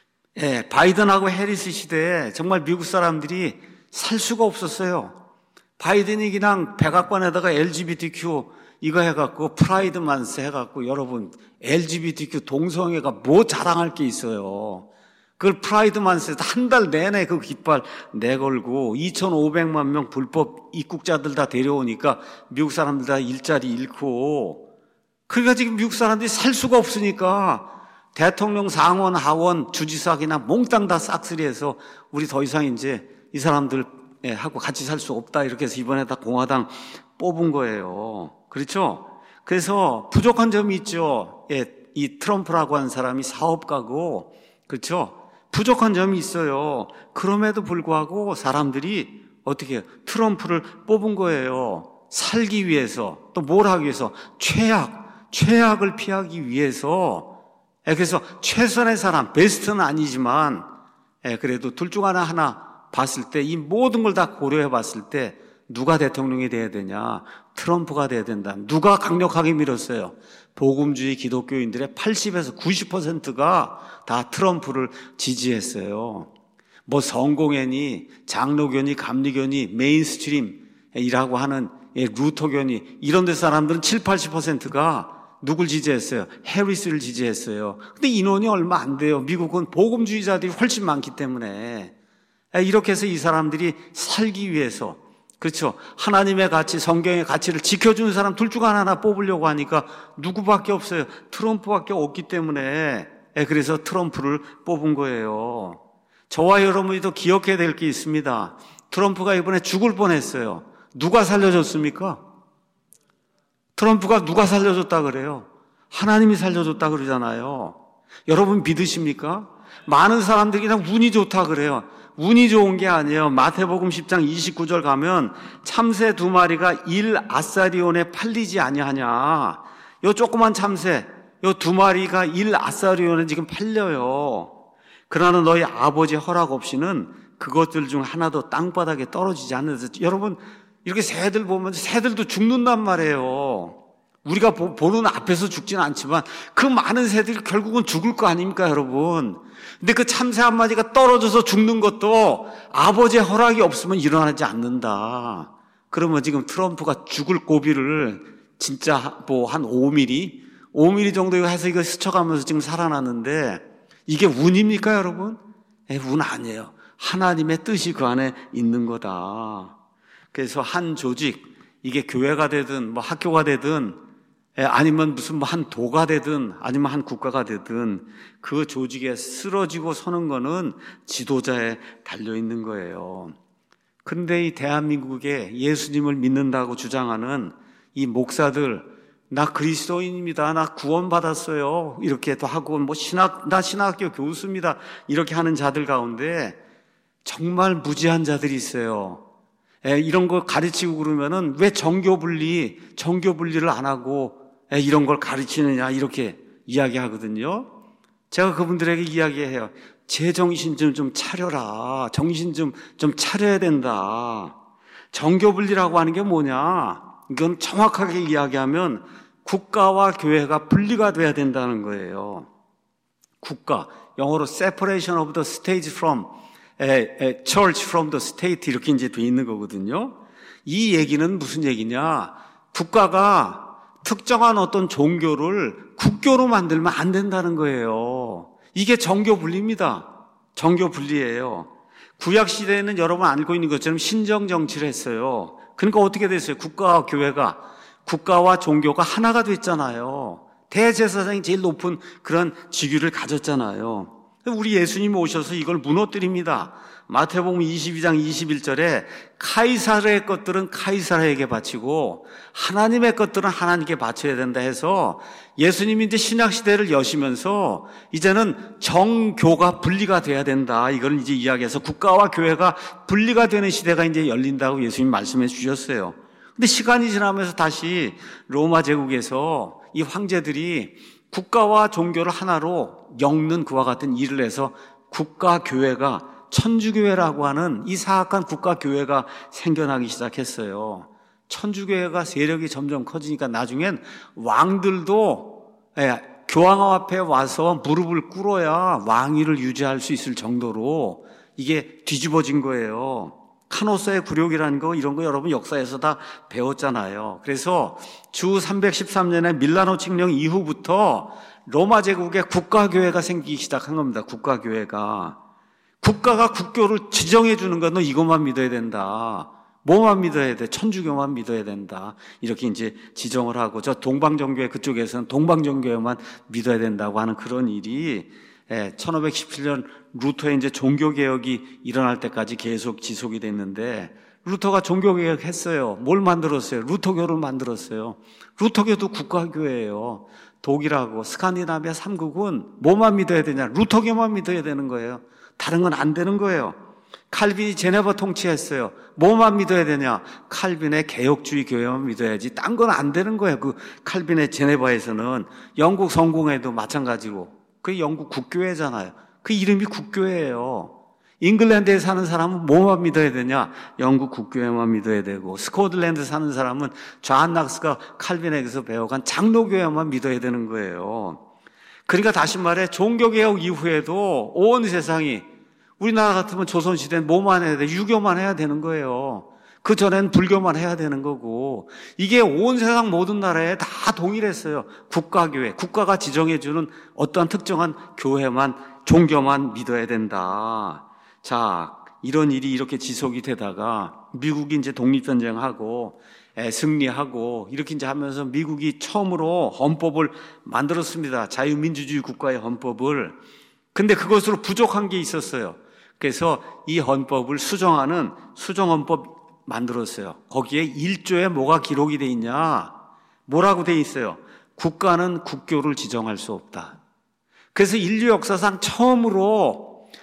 S1: 예, 바이든하고 해리스 시대에 정말 미국 사람들이 살 수가 없었어요. 바이든이 그냥 백악관에다가 엘지비티큐 이거 해갖고 프라이드 만스 해갖고 여러분 엘지비티큐 동성애가 뭐 자랑할 게 있어요. 그걸 프라이드 만스에서 한 달 내내 그 깃발 내걸고 이천오백만 명 불법 입국자들 다 데려오니까 미국 사람들 다 일자리 잃고, 그러니까 지금 미국 사람들이 살 수가 없으니까 대통령 상원, 하원, 주지사 그냥 몽땅 다 싹쓸이해서 우리 더 이상 이제 이 사람들 하고 같이 살 수 없다 이렇게 해서 이번에 다 공화당 뽑은 거예요. 그렇죠? 그래서 부족한 점이 있죠. 예, 이 트럼프라고 하는 사람이 사업가고, 그렇죠? 부족한 점이 있어요. 그럼에도 불구하고 사람들이 어떻게 해요? 트럼프를 뽑은 거예요. 살기 위해서, 또 뭘 하기 위해서? 최악, 최악을 피하기 위해서. 예, 그래서 최선의 사람, 베스트는 아니지만, 예, 그래도 둘 중 하나 하나 봤을 때, 이 모든 걸 다 고려해 봤을 때 누가 대통령이 돼야 되냐? 트럼프가 돼야 된다. 누가 강력하게 밀었어요? 복음주의 기독교인들의 팔십에서 구십 퍼센트가 다 트럼프를 지지했어요. 뭐 성공회니 장로교니 감리교니 메인스트림이라고 하는 루터교니 이런 데 사람들은 칠, 팔십 퍼센트가 누굴 지지했어요? 해리스를 지지했어요. 근데 인원이 얼마 안 돼요. 미국은 복음주의자들이 훨씬 많기 때문에. 이렇게 해서 이 사람들이 살기 위해서, 그렇죠, 하나님의 가치, 성경의 가치를 지켜주는 사람 둘 중 하나 뽑으려고 하니까 누구밖에 없어요. 트럼프밖에 없기 때문에. 그래서 트럼프를 뽑은 거예요. 저와 여러분이 더 기억해야 될 게 있습니다. 트럼프가 이번에 죽을 뻔했어요. 누가 살려줬습니까? 트럼프가 누가 살려줬다 그래요? 하나님이 살려줬다 그러잖아요. 여러분 믿으십니까? 많은 사람들이 그냥 운이 좋다 그래요. 운이 좋은 게 아니에요. 마태복음 십 장 이십구 절 가면 참새 두 마리가 일 아사리온에 팔리지 아니하냐. 요 조그만 참새, 요 두 마리가 일 아사리온에 지금 팔려요. 그러나 너희 아버지 허락 없이는 그것들 중 하나도 땅바닥에 떨어지지 않는다. 여러분 이렇게 새들 보면 새들도 죽는단 말이에요. 우리가 보는 앞에서 죽지는 않지만 그 많은 새들이 결국은 죽을 거 아닙니까 여러분. 근데 그 참새 한 마리가 떨어져서 죽는 것도 아버지의 허락이 없으면 일어나지 않는다. 그러면 지금 트럼프가 죽을 고비를 진짜 뭐 한 오 밀리미터 오 밀리미터 정도 해서 이거 스쳐가면서 지금 살아났는데 이게 운입니까 여러분? 에, 운 아니에요. 하나님의 뜻이 그 안에 있는 거다. 그래서 한 조직, 이게 교회가 되든 뭐 학교가 되든 아니면 무슨 뭐 한 도가 되든 아니면 한 국가가 되든 그 조직에 쓰러지고 서는 거는 지도자에 달려있는 거예요. 그런데 이 대한민국에 예수님을 믿는다고 주장하는 이 목사들, 나 그리스도인입니다, 나 구원받았어요 이렇게 또 하고 뭐 신학, 나 신학교 교수입니다 이렇게 하는 자들 가운데 정말 무지한 자들이 있어요. 에, 이런 거 가르치고 그러면은 왜 정교 분리, 정교 분리를 안 하고 에, 이런 걸 가르치느냐 이렇게 이야기하거든요. 제가 그분들에게 이야기해요. 제 정신 좀, 좀 차려라. 정신 좀, 좀 차려야 된다. 정교 분리라고 하는 게 뭐냐? 이건 정확하게 이야기하면 국가와 교회가 분리가 돼야 된다는 거예요. 국가, 영어로 separation of the state from A, a church from the state 이렇게 이제 돼 있는 거거든요. 이 얘기는 무슨 얘기냐? 국가가 특정한 어떤 종교를 국교로 만들면 안 된다는 거예요. 이게 정교 분리입니다. 정교 분리예요. 구약 시대에는 여러분 알고 있는 것처럼 신정 정치를 했어요. 그러니까 어떻게 됐어요? 국가와 교회가, 국가와 종교가 하나가 됐잖아요. 대제사장이 제일 높은 그런 직위를 가졌잖아요. 우리 예수님이 오셔서 이걸 무너뜨립니다. 마태복음 이십이 장 이십일 절에 카이사르의 것들은 카이사르에게 바치고 하나님의 것들은 하나님께 바쳐야 된다 해서 예수님이 이제 신약시대를 여시면서 이제는 정교가 분리가 돼야 된다. 이걸 이제 이야기해서 국가와 교회가 분리가 되는 시대가 이제 열린다고 예수님이 말씀해 주셨어요. 근데 시간이 지나면서 다시 로마 제국에서 이 황제들이 국가와 종교를 하나로 엮는 그와 같은 일을 해서 국가 교회가 천주교회라고 하는 이 사악한 국가 교회가 생겨나기 시작했어요. 천주교회가 세력이 점점 커지니까 나중엔 왕들도 교황 앞에 와서 무릎을 꿇어야 왕위를 유지할 수 있을 정도로 이게 뒤집어진 거예요. 카노사의 굴욕이라는 거, 이런 거 여러분 역사에서 다 배웠잖아요. 그래서 주 삼백십삼 년에 밀라노 칙령 이후부터 로마 제국의 국가교회가 생기기 시작한 겁니다. 국가교회가. 국가가 국교를 지정해 주는 건 너 이것만 믿어야 된다. 뭐만 믿어야 돼? 천주교만 믿어야 된다. 이렇게 이제 지정을 하고, 저 동방정교회 그쪽에서는 동방정교회만 믿어야 된다고 하는 그런 일이 천오백십칠 년 루터의 이제 종교개혁이 일어날 때까지 계속 지속이 됐는데, 루터가 종교개혁 했어요. 뭘 만들었어요? 루터교를 만들었어요. 루터교도 국가교회예요. 독일하고 스칸디나비아 삼 국은 뭐만 믿어야 되냐? 루터교만 믿어야 되는 거예요. 다른 건 안 되는 거예요. 칼빈이 제네바 통치했어요. 뭐만 믿어야 되냐? 칼빈의 개혁주의 교회만 믿어야지. 딴 건 안 되는 거예요. 그 칼빈의 제네바에서는. 영국 성공회도 마찬가지고. 그 영국 국교회잖아요. 그 이름이 국교회예요. 잉글랜드에 사는 사람은 뭐만 믿어야 되냐? 영국 국교회만 믿어야 되고, 스코틀랜드 사는 사람은 존 낙스가 칼빈에게서 배워간 장로교회만 믿어야 되는 거예요. 그러니까 다시 말해, 종교개혁 이후에도 온 세상이, 우리나라 같으면 조선시대는 뭐만 해야 돼? 유교만 해야 되는 거예요. 그 전에는 불교만 해야 되는 거고, 이게 온 세상 모든 나라에 다 동일했어요. 국가교회, 국가가 지정해주는 어떠한 특정한 교회만, 종교만 믿어야 된다. 자, 이런 일이 이렇게 지속이 되다가 미국이 이제 독립전쟁하고 에, 승리하고 이렇게 이제 하면서 미국이 처음으로 헌법을 만들었습니다. 자유민주주의 국가의 헌법을. 근데 그것으로 부족한 게 있었어요. 그래서 이 헌법을 수정하는 수정헌법 만들었어요. 거기에 일 조에 뭐가 기록이 돼 있냐? 뭐라고 돼 있어요? 국가는 국교를 지정할 수 없다. 그래서 인류 역사상 처음으로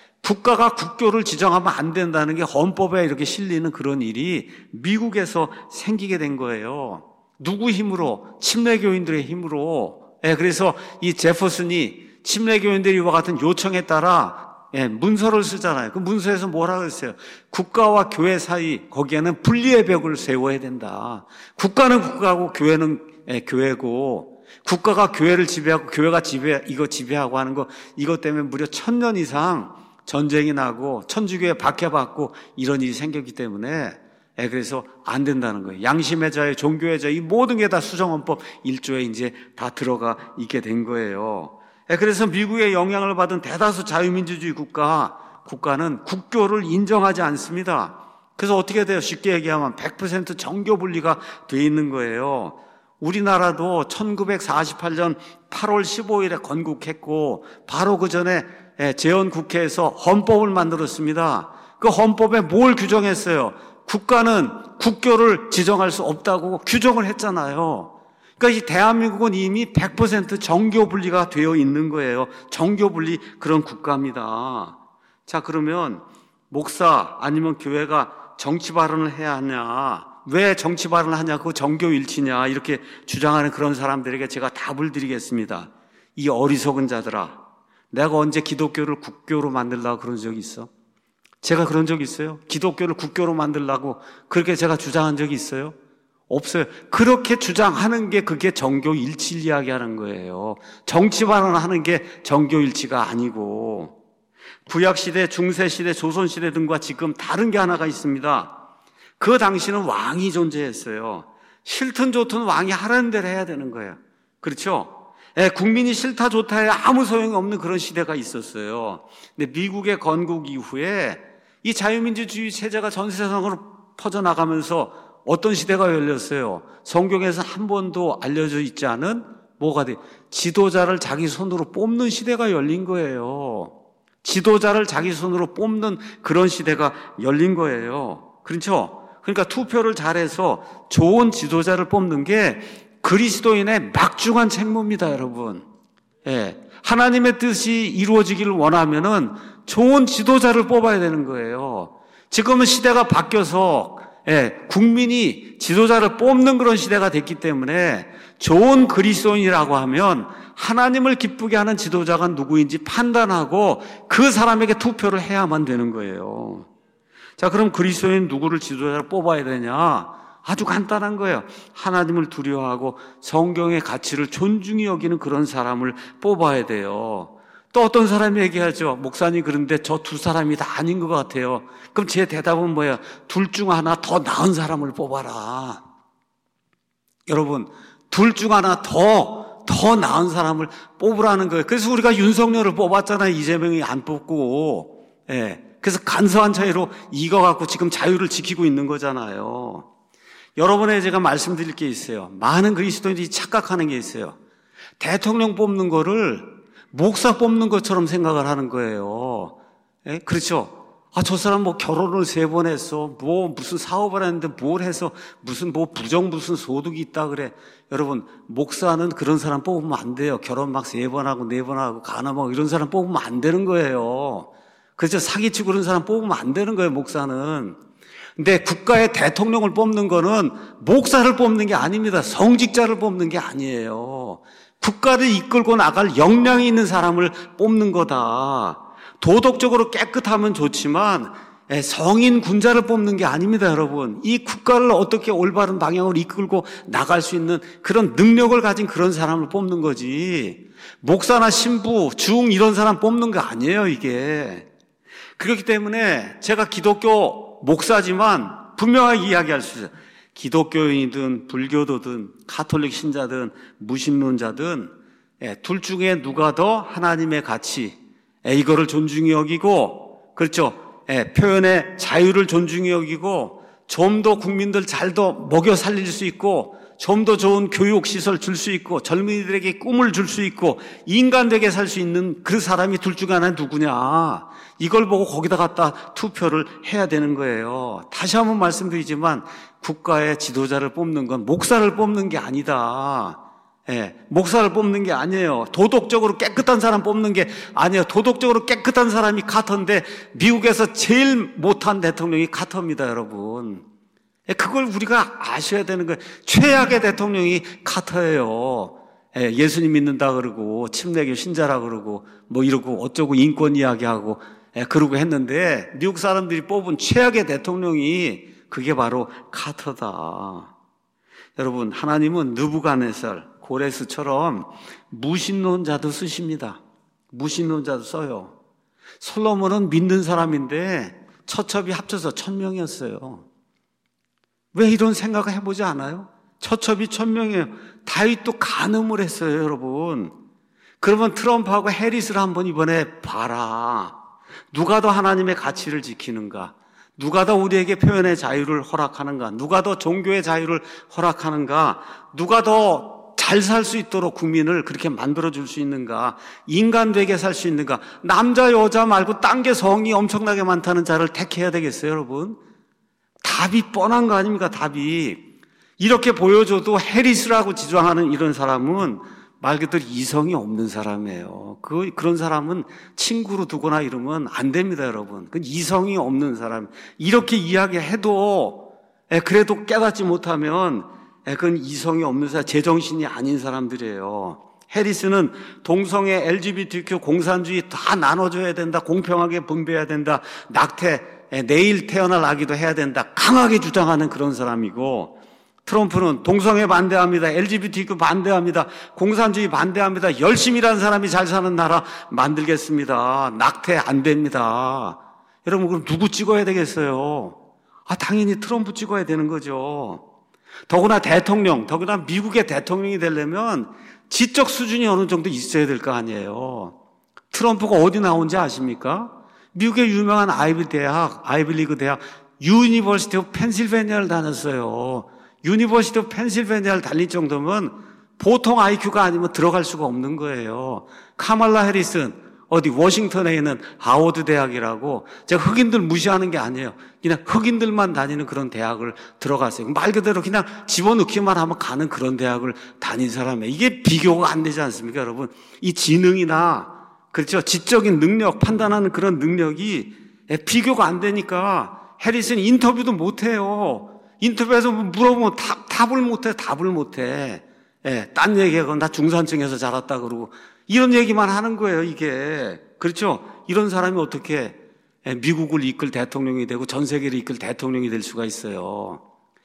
S1: 국가가 국교를 지정하면 안 된다는 게 헌법에 이렇게 실리는 그런 일이 미국에서 생기게 된 거예요. 누구 힘으로? 침례교인들의 힘으로. 예, 그래서 이 제퍼슨이 침례교인들이 이와 같은 요청에 따라 예, 문서를 쓰잖아요. 그 문서에서 뭐라고 했어요? 국가와 교회 사이, 거기에는 분리의 벽을 세워야 된다. 국가는 국가고 교회는 예, 교회고, 국가가 교회를 지배하고 교회가 지배, 이거 지배하고 하는 거, 이것 때문에 무려 천년 이상 전쟁이 나고 천주교에 박해받고 이런 일이 생겼기 때문에 예, 그래서 안 된다는 거예요. 양심의 자유, 종교의 자유, 이 모든 게 다 수정헌법 일 조에 이제 다 들어가 있게 된 거예요. 예, 그래서 미국의 영향을 받은 대다수 자유민주주의 국가, 국가는 국교를 인정하지 않습니다. 그래서 어떻게 돼요? 쉽게 얘기하면 백 퍼센트 정교 분리가 돼 있는 거예요. 우리나라도 천구백사십팔 년 팔월 십오일에 건국했고 바로 그 전에 재헌국회에서 헌법을 만들었습니다. 그 헌법에 뭘 규정했어요? 국가는 국교를 지정할 수 없다고 규정을 했잖아요. 그러니까 이 대한민국은 이미 백 퍼센트 정교 분리가 되어 있는 거예요. 정교 분리 그런 국가입니다. 자, 그러면 목사 아니면 교회가 정치 발언을 해야 하냐? 왜 정치 발언을 하냐? 그 정교 일치냐? 이렇게 주장하는 그런 사람들에게 제가 답을 드리겠습니다. 이 어리석은 자들아, 내가 언제 기독교를 국교로 만들려고 그런 적이 있어? 제가 그런 적이 있어요? 기독교를 국교로 만들려고 그렇게 제가 주장한 적이 있어요? 없어요. 그렇게 주장하는 게 그게 정교 일치를 이야기하는 거예요. 정치 발언하는 게 정교 일치가 아니고, 구약시대, 중세시대, 조선시대 등과 지금 다른 게 하나가 있습니다. 그 당시는 왕이 존재했어요. 싫든 좋든 왕이 하라는 대로 해야 되는 거예요. 그렇죠? 예, 국민이 싫다 좋다에 아무 소용이 없는 그런 시대가 있었어요. 근데 미국의 건국 이후에 이 자유민주주의 체제가 전 세상으로 퍼져나가면서 어떤 시대가 열렸어요? 성경에서 한 번도 알려져 있지 않은 뭐가 돼? 지도자를 자기 손으로 뽑는 시대가 열린 거예요. 지도자를 자기 손으로 뽑는 그런 시대가 열린 거예요. 그렇죠? 그러니까 투표를 잘해서 좋은 지도자를 뽑는 게 그리스도인의 막중한 책무입니다, 여러분. 예. 하나님의 뜻이 이루어지기를 원하면은 좋은 지도자를 뽑아야 되는 거예요. 지금은 시대가 바뀌어서 예, 국민이 지도자를 뽑는 그런 시대가 됐기 때문에 좋은 그리스도인이라고 하면 하나님을 기쁘게 하는 지도자가 누구인지 판단하고 그 사람에게 투표를 해야만 되는 거예요. 자, 그럼 그리스도인 누구를 지도자로 뽑아야 되냐? 아주 간단한 거예요. 하나님을 두려워하고 성경의 가치를 존중히 여기는 그런 사람을 뽑아야 돼요. 또 어떤 사람이 얘기하죠. 목사님 그런데 저 두 사람이 다 아닌 것 같아요. 그럼 제 대답은 뭐예요? 둘 중 하나 더 나은 사람을 뽑아라. 여러분, 둘 중 하나 더, 더 나은 사람을 뽑으라는 거예요. 그래서 우리가 윤석열을 뽑았잖아요. 이재명이 안 뽑고. 예. 그래서 간소한 차이로 이겨갖고 지금 자유를 지키고 있는 거잖아요. 여러분에 제가 말씀드릴 게 있어요. 많은 그리스도인들이 착각하는 게 있어요. 대통령 뽑는 거를 목사 뽑는 것처럼 생각을 하는 거예요. 예? 그렇죠? 아, 저 사람 뭐 결혼을 세 번 했어. 뭐 무슨 사업을 했는데 뭘 해서 무슨 뭐 부정 무슨 소득이 있다 그래. 여러분, 목사는 그런 사람 뽑으면 안 돼요. 결혼 막 세 번 하고 네 번 하고 가나하고 이런 사람 뽑으면 안 되는 거예요. 그렇죠? 사기치고 그런 사람 뽑으면 안 되는 거예요, 목사는. 근데 국가의 대통령을 뽑는 거는 목사를 뽑는 게 아닙니다. 성직자를 뽑는 게 아니에요. 국가를 이끌고 나갈 역량이 있는 사람을 뽑는 거다. 도덕적으로 깨끗하면 좋지만 성인 군자를 뽑는 게 아닙니다, 여러분. 이 국가를 어떻게 올바른 방향으로 이끌고 나갈 수 있는 그런 능력을 가진 그런 사람을 뽑는 거지. 목사나 신부, 중 이런 사람 뽑는 거 아니에요, 이게. 그렇기 때문에 제가 기독교 목사지만 분명하게 이야기할 수 있어요. 기독교인이든 불교도든 가톨릭 신자든 무신론자든 둘 중에 누가 더 하나님의 가치 이거를 존중히 여기고, 그렇죠, 표현의 자유를 존중히 여기고 좀 더 국민들 잘 더 먹여 살릴 수 있고 좀 더 좋은 교육시설 줄 수 있고 젊은이들에게 꿈을 줄 수 있고 인간되게 살 수 있는 그 사람이 둘 중에 하나는 누구냐, 이걸 보고 거기다 갖다 투표를 해야 되는 거예요. 다시 한번 말씀드리지만 국가의 지도자를 뽑는 건 목사를 뽑는 게 아니다. 예, 목사를 뽑는 게 아니에요. 도덕적으로 깨끗한 사람 뽑는 게 아니에요. 도덕적으로 깨끗한 사람이 카터인데 미국에서 제일 못한 대통령이 카터입니다, 여러분. 그걸 우리가 아셔야 되는 거예요. 최악의 대통령이 카터예요. 예, 예수님 믿는다 그러고 침례교 신자라 그러고 뭐 이러고 어쩌고 인권 이야기하고 예, 그러고 했는데 미국 사람들이 뽑은 최악의 대통령이 그게 바로 카터다. 여러분, 하나님은 느부갓네살, 고레스처럼 무신론자도 쓰십니다. 무신론자도 써요. 솔로몬은 믿는 사람인데 처첩이 합쳐서 천 명이었어요. 왜 이런 생각을 해보지 않아요? 처첩이 천 명이에요. 다윗도 간음을 했어요, 여러분. 그러면 트럼프하고 해리스를 한번 이번에 봐라. 누가 더 하나님의 가치를 지키는가? 누가 더 우리에게 표현의 자유를 허락하는가? 누가 더 종교의 자유를 허락하는가? 누가 더 잘 살 수 있도록 국민을 그렇게 만들어줄 수 있는가? 인간되게 살 수 있는가? 남자 여자 말고 딴 게 성이 엄청나게 많다는 자를 택해야 되겠어요, 여러분? 답이 뻔한 거 아닙니까? 답이. 이렇게 보여줘도 해리스라고 지정하는 이런 사람은 말 그대로 이성이 없는 사람이에요. 그, 그런 사람은 친구로 두거나 이러면 안 됩니다, 여러분. 그 이성이 없는 사람. 이렇게 이야기해도, 에, 그래도 깨닫지 못하면, 에, 그건 이성이 없는 사람, 제정신이 아닌 사람들이에요. 해리스는 동성애, 엘지비티큐, 공산주의 다 나눠줘야 된다. 공평하게 분배해야 된다. 낙태, 에, 내일 태어날 아기도 해야 된다. 강하게 주장하는 그런 사람이고, 트럼프는 동성애 반대합니다. 엘지비티큐 반대합니다. 공산주의 반대합니다. 열심히 일하는 사람이 잘 사는 나라 만들겠습니다. 낙태 안 됩니다. 여러분, 그럼 누구 찍어야 되겠어요? 아, 당연히 트럼프 찍어야 되는 거죠. 더구나 대통령, 더구나 미국의 대통령이 되려면 지적 수준이 어느 정도 있어야 될 거 아니에요. 트럼프가 어디 나온지 아십니까? 미국의 유명한 아이비 대학, 아이비리그 대학, 유니버시티 오브 펜실베니아를 다녔어요. 유니버시티 오브 펜실베니아를 달릴 정도면 보통 아이큐가 아니면 들어갈 수가 없는 거예요. 카말라 해리스는 어디 워싱턴에 있는 하워드 대학이라고, 제가 흑인들 무시하는 게 아니에요. 그냥 흑인들만 다니는 그런 대학을 들어갔어요. 말 그대로 그냥 집어넣기만 하면 가는 그런 대학을 다닌 사람이에요. 이게 비교가 안 되지 않습니까, 여러분? 이 지능이나, 그렇죠, 지적인 능력, 판단하는 그런 능력이 비교가 안 되니까 해리스는 인터뷰도 못해요. 인터뷰에서 물어보면 답, 답을 못해, 답을 못해. 예, 딴 얘기하고 나 중산층에서 자랐다 그러고 이런 얘기만 하는 거예요, 이게. 그렇죠? 이런 사람이 어떻게 미국을 이끌 대통령이 되고 전 세계를 이끌 대통령이 될 수가 있어요.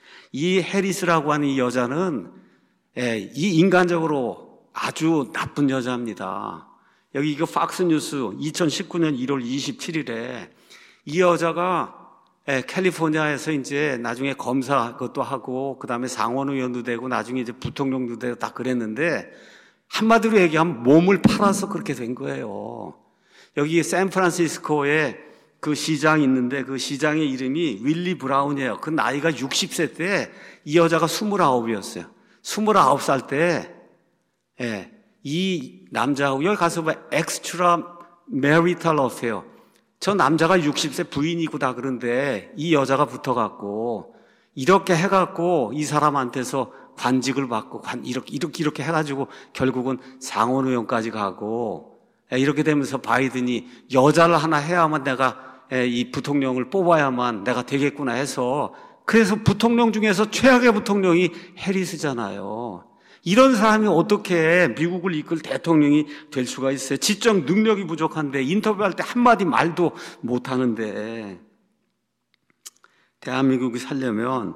S1: 이 해리스라고 하는 이 여자는 이 인간적으로 아주 나쁜 여자입니다. 여기 이거 팍스뉴스 이천십구 년 일월 이십칠일에 이 여자가 예, 캘리포니아에서 이제 나중에 검사 그것도 하고 그 다음에 상원의원도 되고 나중에 이제 부통령도 되고 다 그랬는데 한마디로 얘기하면 몸을 팔아서 그렇게 된 거예요. 여기 샌프란시스코에 그 시장이 있는데 그 시장의 이름이 윌리 브라운이에요. 그 나이가 육십 세 때 이 여자가 스물아홉이었어요. 스물아홉 살 때 예, 이 남자하고 여기 가서 봐 엑스트라 메리탈 어페어 저 남자가 육십 세 부인이고 다 그런데 이 여자가 붙어갖고 이렇게 해갖고 이 사람한테서 관직을 받고 관, 이렇게 이렇게 이렇게 해가지고 결국은 상원의원까지 가고 이렇게 되면서 바이든이 여자를 하나 해야만 내가 이 부통령을 뽑아야만 내가 되겠구나 해서 그래서 부통령 중에서 최악의 부통령이 해리스잖아요. 이런 사람이 어떻게 미국을 이끌 대통령이 될 수가 있어요? 지적 능력이 부족한데 인터뷰할 때 한마디 말도 못하는데 대한민국이 살려면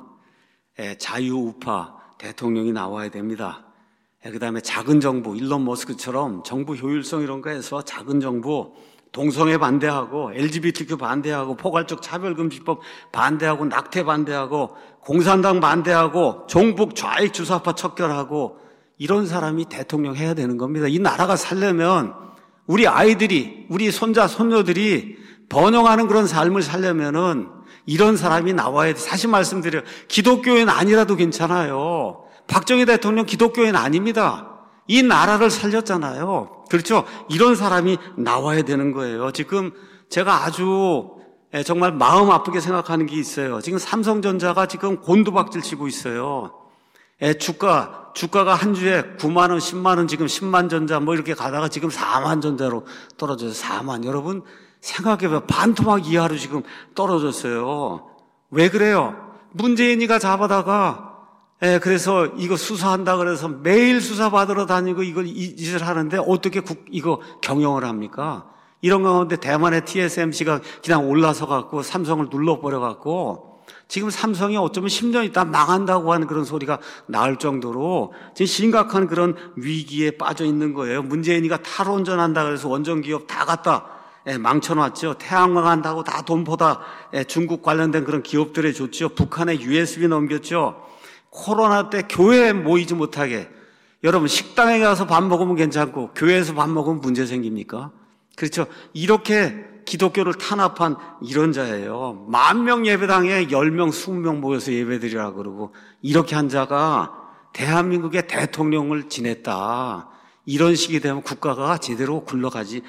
S1: 자유우파 대통령이 나와야 됩니다. 그 다음에 작은 정부, 일론 머스크처럼 정부 효율성 이런 거 해서 작은 정부 동성애 반대하고 엘지비티큐 반대하고 포괄적 차별금지법 반대하고 낙태 반대하고 공산당 반대하고 종북 좌익 주사파 척결하고 이런 사람이 대통령 해야 되는 겁니다. 이 나라가 살려면 우리 아이들이 우리 손자 손녀들이 번영하는 그런 삶을 살려면은 이런 사람이 나와야 돼. 다시 말씀드려요. 기독교인 아니라도 괜찮아요. 박정희 대통령 기독교인 아닙니다. 이 나라를 살렸잖아요. 그렇죠? 이런 사람이 나와야 되는 거예요. 지금 제가 아주 정말 마음 아프게 생각하는 게 있어요. 지금 삼성전자가 지금 곤두박질 치고 있어요. 주가, 주가가 한 주에 구만 원, 십만 원, 지금 십만 전자 뭐 이렇게 가다가 지금 사만 전자로 떨어져서 사만. 여러분 생각해봐요. 반토막 이하로 지금 떨어졌어요. 왜 그래요? 문재인이가 잡아다가 예, 그래서 이거 수사한다 그래서 매일 수사 받으러 다니고 이걸 이 짓을 하는데 어떻게 국, 이거 경영을 합니까? 이런 가운데 대만의 티에스엠씨가 그냥 올라서 갖고 삼성을 눌러버려 갖고 지금 삼성이 어쩌면 십 년 있다 망한다고 하는 그런 소리가 나올 정도로 지금 심각한 그런 위기에 빠져 있는 거예요. 문재인이가 탈원전한다 그래서 원전 기업 다 갖다 예, 망쳐놨죠. 태양광 한다고 다 돈보다 예, 중국 관련된 그런 기업들에 줬죠. 북한에 유에스비 넘겼죠. 코로나 때 교회에 모이지 못하게. 여러분 식당에 가서 밥 먹으면 괜찮고 교회에서 밥 먹으면 문제 생깁니까? 그렇죠. 이렇게 기독교를 탄압한 이런 자예요. 만 명 예배당에 열 명, 이십 명 모여서 예배드리라고 그러고 이렇게 한 자가 대한민국의 대통령을 지냈다. 이런 식이 되면 국가가 제대로 굴러가지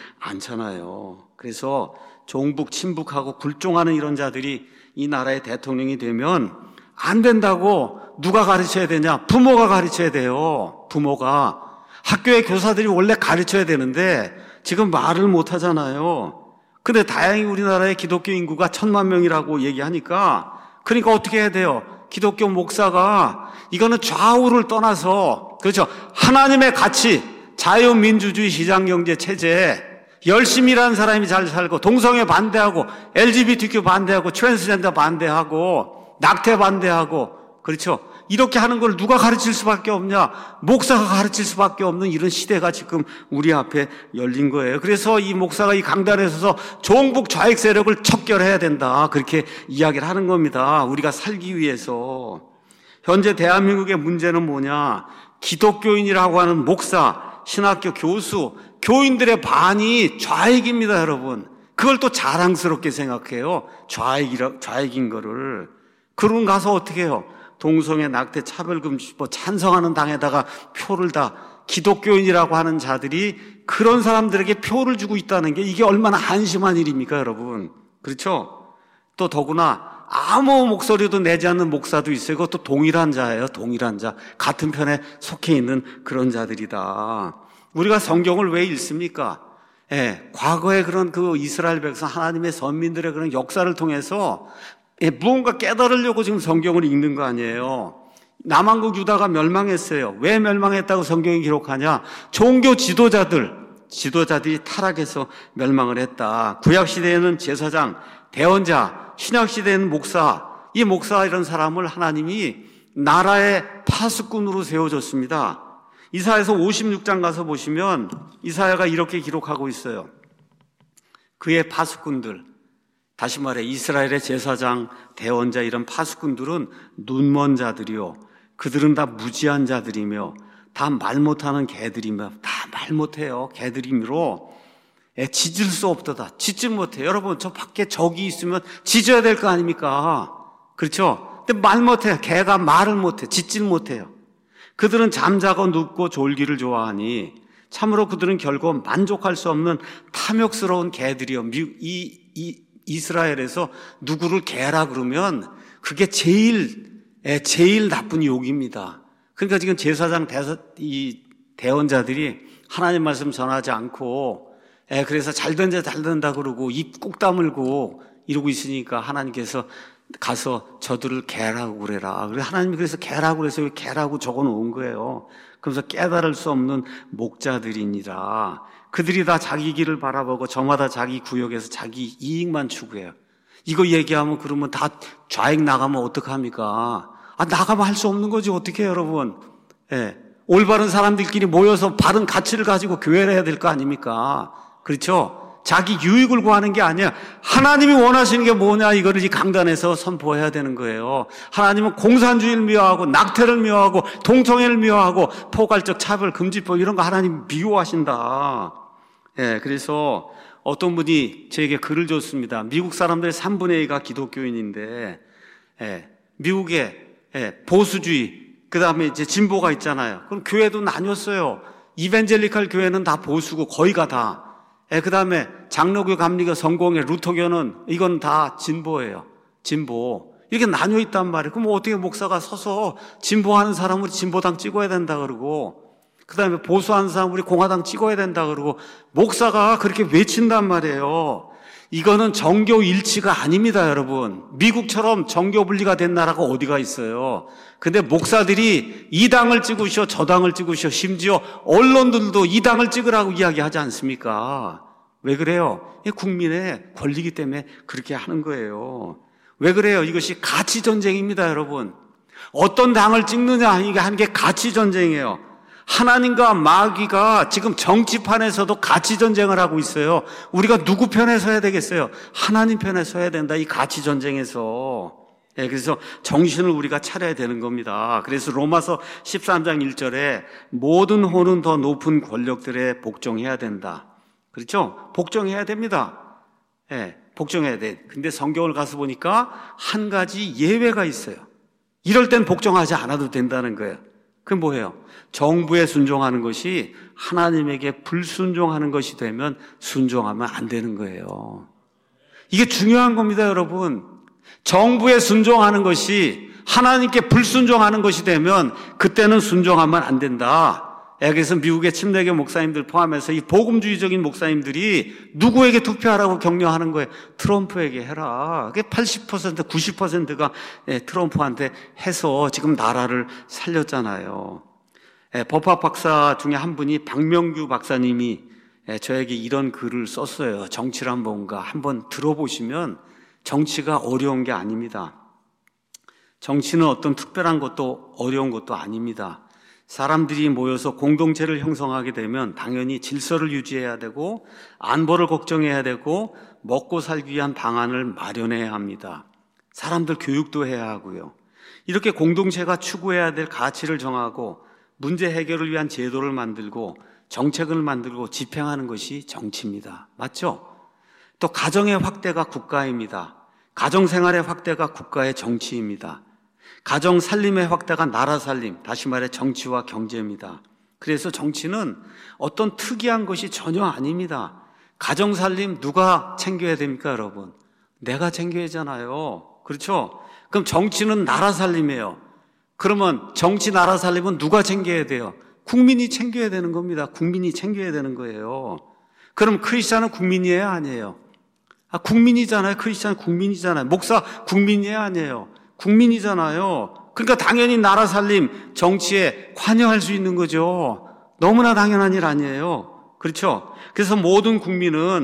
S1: 않잖아요. 그래서 종북, 친북하고 굴종하는 이런 자들이 이 나라의 대통령이 되면 안 된다고 누가 가르쳐야 되냐? 부모가 가르쳐야 돼요. 부모가. 학교의 교사들이 원래 가르쳐야 되는데 지금 말을 못 하잖아요. 근데 다행히 우리나라의 기독교 인구가 천만 명이라고 얘기하니까 그러니까 어떻게 해야 돼요? 기독교 목사가 이거는 좌우를 떠나서 그렇죠. 하나님의 가치, 자유민주주의 시장경제 체제 열심히 일하는 사람이 잘 살고 동성애 반대하고 엘지비티큐 반대하고 트랜스젠더 반대하고 낙태 반대하고 그렇죠. 이렇게 하는 걸 누가 가르칠 수밖에 없냐? 목사가 가르칠 수밖에 없는 이런 시대가 지금 우리 앞에 열린 거예요. 그래서 이 목사가 이 강단에 서서 종북 좌익 세력을 척결해야 된다. 그렇게 이야기를 하는 겁니다. 우리가 살기 위해서. 현재 대한민국의 문제는 뭐냐? 기독교인이라고 하는 목사, 신학교 교수, 교인들의 반이 좌익입니다, 여러분. 그걸 또 자랑스럽게 생각해요. 좌익이라, 좌익인 거를. 그런 가서 어떻게 해요? 동성애 낙태 차별금지법 찬성하는 당에다가 표를 다 기독교인이라고 하는 자들이 그런 사람들에게 표를 주고 있다는 게 이게 얼마나 한심한 일입니까, 여러분? 그렇죠? 또 더구나 아무 목소리도 내지 않는 목사도 있어요. 그것도 동일한 자예요. 동일한 자. 같은 편에 속해 있는 그런 자들이다. 우리가 성경을 왜 읽습니까? 예, 과거의 그런 그 이스라엘 백성 하나님의 선민들의 그런 역사를 통해서 예, 무언가 깨달으려고 지금 성경을 읽는 거 아니에요. 남한국 유다가 멸망했어요. 왜 멸망했다고 성경이 기록하냐? 종교 지도자들, 지도자들이 타락해서 멸망을 했다. 구약시대에는 제사장, 대언자, 신약시대에는 목사, 이 목사 이런 사람을 하나님이 나라의 파수꾼으로 세워줬습니다. 이사야서 오십육 장 가서 보시면 이사야가 이렇게 기록하고 있어요. 그의 파수꾼들, 다시 말해 이스라엘의 제사장, 대원자 이런 파수꾼들은 눈먼 자들이요, 그들은 다 무지한 자들이며 다 말 못하는 개들이며, 다 말 못해요. 개들이므로 짖을 수 없도다. 짖질 못해. 여러분, 저 밖에 적이 있으면 짖어야 될 거 아닙니까? 그렇죠? 근데 말 못해요. 개가 말을 못해. 짖질 못해요. 그들은 잠자고 눕고 졸기를 좋아하니 참으로 그들은 결국 만족할 수 없는 탐욕스러운 개들이요. 이, 이 이스라엘에서 누구를 개라 그러면 그게 제일 제일 나쁜 욕입니다. 그러니까 지금 제사장 대사, 이 대원자들이 하나님 말씀 전하지 않고 에, 그래서 잘 된다 잘 된다 그러고 입 꾹 다물고 이러고 있으니까 하나님께서 가서 저들을 개라고 그래라. 그래서 하나님이 그래서 개라고 그래서 개라고 적어 놓은 거예요. 그러면서 깨달을 수 없는 목자들이니라. 그들이 다 자기 길을 바라보고 저마다 자기 구역에서 자기 이익만 추구해요. 이거 얘기하면 그러면 다 좌익 나가면 어떡합니까? 아, 나가면 할 수 없는 거지. 어떻게 해요, 여러분? 예. 올바른 사람들끼리 모여서 바른 가치를 가지고 교회를 해야 될 거 아닙니까? 그렇죠? 자기 유익을 구하는 게 아니야. 하나님이 원하시는 게 뭐냐, 이거를 이 강단에서 선포해야 되는 거예요. 하나님은 공산주의를 미워하고 낙태를 미워하고 동성애를 미워하고 포괄적 차별 금지법 이런 거 하나님 미워하신다. 예, 그래서 어떤 분이 저에게 글을 줬습니다. 미국 사람들의 삼분의 이가 기독교인인데, 예, 미국에 예, 보수주의, 그 다음에 이제 진보가 있잖아요. 그럼 교회도 나뉘었어요. 이벤젤리칼 교회는 다 보수고 거의가 다. 예, 그 다음에 장로교, 감리교, 성공회, 루터교는 이건 다 진보예요. 진보. 이렇게 나뉘어 있단 말이에요. 그럼 어떻게 목사가 서서 진보하는 사람 우리 진보당 찍어야 된다 그러고, 그 다음에 보수하는 사람 우리 공화당 찍어야 된다 그러고, 목사가 그렇게 외친단 말이에요. 이거는 정교 일치가 아닙니다, 여러분. 미국처럼 정교 분리가 된 나라가 어디가 있어요. 근데 목사들이 이 당을 찍으셔, 저 당을 찍으셔, 심지어 언론들도 이 당을 찍으라고 이야기하지 않습니까? 왜 그래요? 국민의 권리이기 때문에 그렇게 하는 거예요. 왜 그래요? 이것이 가치 전쟁입니다, 여러분. 어떤 당을 찍느냐 이게 하는 게 가치 전쟁이에요. 하나님과 마귀가 지금 정치판에서도 가치 전쟁을 하고 있어요. 우리가 누구 편에 서야 되겠어요? 하나님 편에 서야 된다, 이 가치 전쟁에서. 예, 그래서 정신을 우리가 차려야 되는 겁니다. 그래서 로마서 십삼 장 일 절에 모든 호는 더 높은 권력들에 복종해야 된다. 그렇죠? 복종해야 됩니다. 예, 복종해야 돼. 근데 성경을 가서 보니까 한 가지 예외가 있어요. 이럴 땐 복종하지 않아도 된다는 거예요. 그건 뭐예요? 정부에 순종하는 것이 하나님에게 불순종하는 것이 되면 순종하면 안 되는 거예요. 이게 중요한 겁니다, 여러분. 정부에 순종하는 것이 하나님께 불순종하는 것이 되면 그때는 순종하면 안 된다. 그래서 미국의 침례교 목사님들 포함해서 이 복음주의적인 목사님들이 누구에게 투표하라고 격려하는 거예요? 트럼프에게 해라. 그게 팔십 퍼센트, 구십 퍼센트가 트럼프한테 해서 지금 나라를 살렸잖아요. 법학 박사 중에 한 분이 박명규 박사님이 저에게 이런 글을 썼어요. 정치란 뭔가 한번 들어보시면 정치가 어려운 게 아닙니다. 정치는 어떤 특별한 것도 어려운 것도 아닙니다. 사람들이 모여서 공동체를 형성하게 되면 당연히 질서를 유지해야 되고 안보를 걱정해야 되고 먹고 살기 위한 방안을 마련해야 합니다. 사람들 교육도 해야 하고요. 이렇게 공동체가 추구해야 될 가치를 정하고 문제 해결을 위한 제도를 만들고 정책을 만들고 집행하는 것이 정치입니다. 맞죠? 또 가정의 확대가 국가입니다. 가정생활의 확대가 국가의 정치입니다. 가정 살림의 확대가 나라 살림, 다시 말해 정치와 경제입니다. 그래서 정치는 어떤 특이한 것이 전혀 아닙니다. 가정 살림 누가 챙겨야 됩니까, 여러분? 내가 챙겨야 하잖아요. 그렇죠? 그럼 정치는 나라 살림이에요. 그러면 정치 나라 살림은 누가 챙겨야 돼요? 국민이 챙겨야 되는 겁니다. 국민이 챙겨야 되는 거예요. 그럼 크리스찬은 국민이에요, 아니에요? 아, 국민이잖아요. 크리스찬은 국민이잖아요. 목사 국민이에요, 아니에요? 국민이잖아요. 그러니까 당연히 나라 살림, 정치에 관여할 수 있는 거죠. 너무나 당연한 일 아니에요. 그렇죠? 그래서 모든 국민은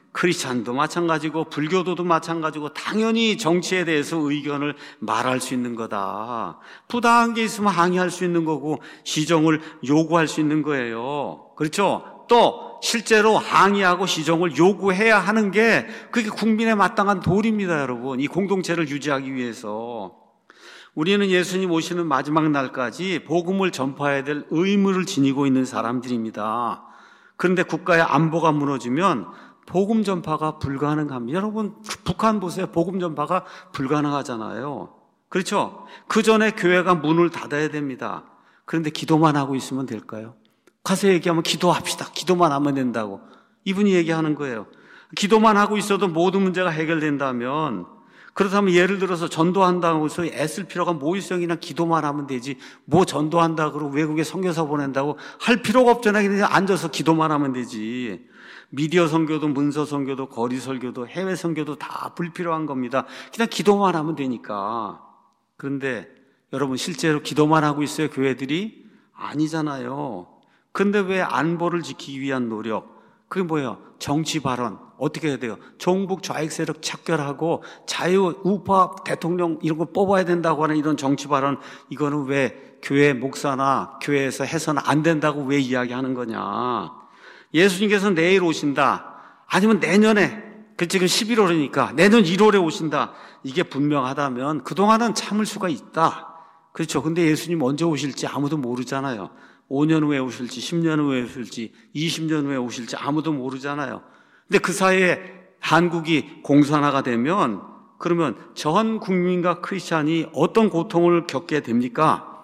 S1: 크리스찬도 마찬가지고 불교도도 마찬가지고 당연히 정치에 대해서 의견을 말할 수 있는 거다. 부당한 게 있으면 항의할 수 있는 거고 시정을 요구할 수 있는 거예요. 그렇죠? 또 실제로 항의하고 시정을 요구해야 하는 게 그게 국민의 마땅한 도리입니다, 여러분. 이 공동체를 유지하기 위해서. 우리는 예수님 오시는 마지막 날까지 복음을 전파해야 될 의무를 지니고 있는 사람들입니다. 그런데 국가의 안보가 무너지면 복음 전파가 불가능합니다. 여러분, 북한 보세요. 복음 전파가 불가능하잖아요. 그렇죠? 그 전에 교회가 문을 닫아야 됩니다. 그런데 기도만 하고 있으면 될까요? 가서 얘기하면 기도합시다. 기도만 하면 된다고. 이분이 얘기하는 거예요. 기도만 하고 있어도 모든 문제가 해결된다면, 그렇다면 예를 들어서 전도한다고 해서 애쓸 필요가 뭐 있어요? 그냥 기도만 하면 되지. 뭐 전도한다고 외국에 선교사 보낸다고 할 필요가 없잖아요. 그냥 앉아서 기도만 하면 되지. 미디어 선교도 문서 선교도 거리 설교도 해외 선교도 다 불필요한 겁니다. 그냥 기도만 하면 되니까. 그런데 여러분 실제로 기도만 하고 있어요, 교회들이? 아니잖아요. 그런데 왜 안보를 지키기 위한 노력? 그게 뭐예요? 정치 발언. 어떻게 해야 돼요? 종북 좌익 세력 척결하고 자유 우파 대통령 이런 거 뽑아야 된다고 하는 이런 정치 발언, 이거는 왜 교회 목사나 교회에서 해서는 안 된다고 왜 이야기하는 거냐? 예수님께서 내일 오신다. 아니면 내년에, 그 지금 십일월이니까 내년 일월에 오신다. 이게 분명하다면 그동안은 참을 수가 있다. 그렇죠? 근데 예수님 언제 오실지 아무도 모르잖아요. 오 년 후에 오실지, 십 년 후에 오실지, 이십 년 후에 오실지 아무도 모르잖아요. 근데 그 사이에 한국이 공산화가 되면 그러면 전 국민과 크리스찬이 어떤 고통을 겪게 됩니까?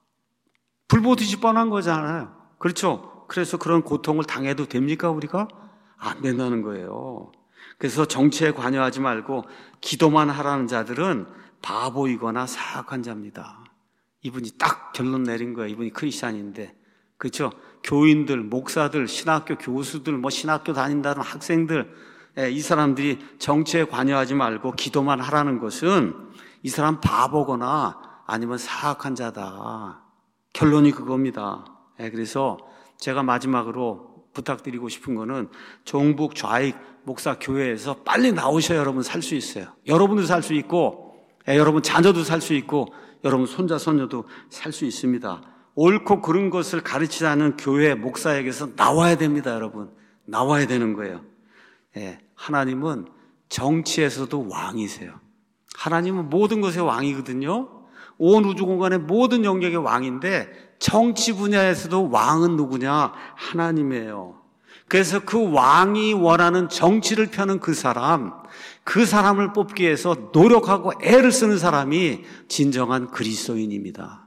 S1: 불보듯이 뻔한 거잖아요. 그렇죠? 그래서 그런 고통을 당해도 됩니까, 우리가? 안 된다는 거예요. 그래서 정치에 관여하지 말고 기도만 하라는 자들은 바보이거나 사악한 자입니다. 이분이 딱 결론 내린 거예요. 이분이 크리스찬인데. 그렇죠? 교인들, 목사들, 신학교 교수들, 뭐 신학교 다닌다는 학생들, 이 사람들이 정치에 관여하지 말고 기도만 하라는 것은 이 사람 바보거나 아니면 사악한 자다. 결론이 그겁니다. 그래서 제가 마지막으로 부탁드리고 싶은 거는 종북 좌익 목사 교회에서 빨리 나오셔야 여러분 살 수 있어요. 여러분도 살 수 있고, 여러분 자녀도 살 수 있고, 여러분 손자 손녀도 살 수 있습니다. 옳고 그른 것을 가르치자는 교회 목사에게서 나와야 됩니다, 여러분. 나와야 되는 거예요. 예, 하나님은 정치에서도 왕이세요. 하나님은 모든 것의 왕이거든요. 온 우주 공간의 모든 영역의 왕인데 정치 분야에서도 왕은 누구냐? 하나님이에요. 그래서 그 왕이 원하는 정치를 펴는 그 사람, 그 사람을 뽑기 위해서 노력하고 애를 쓰는 사람이 진정한 그리스도인입니다.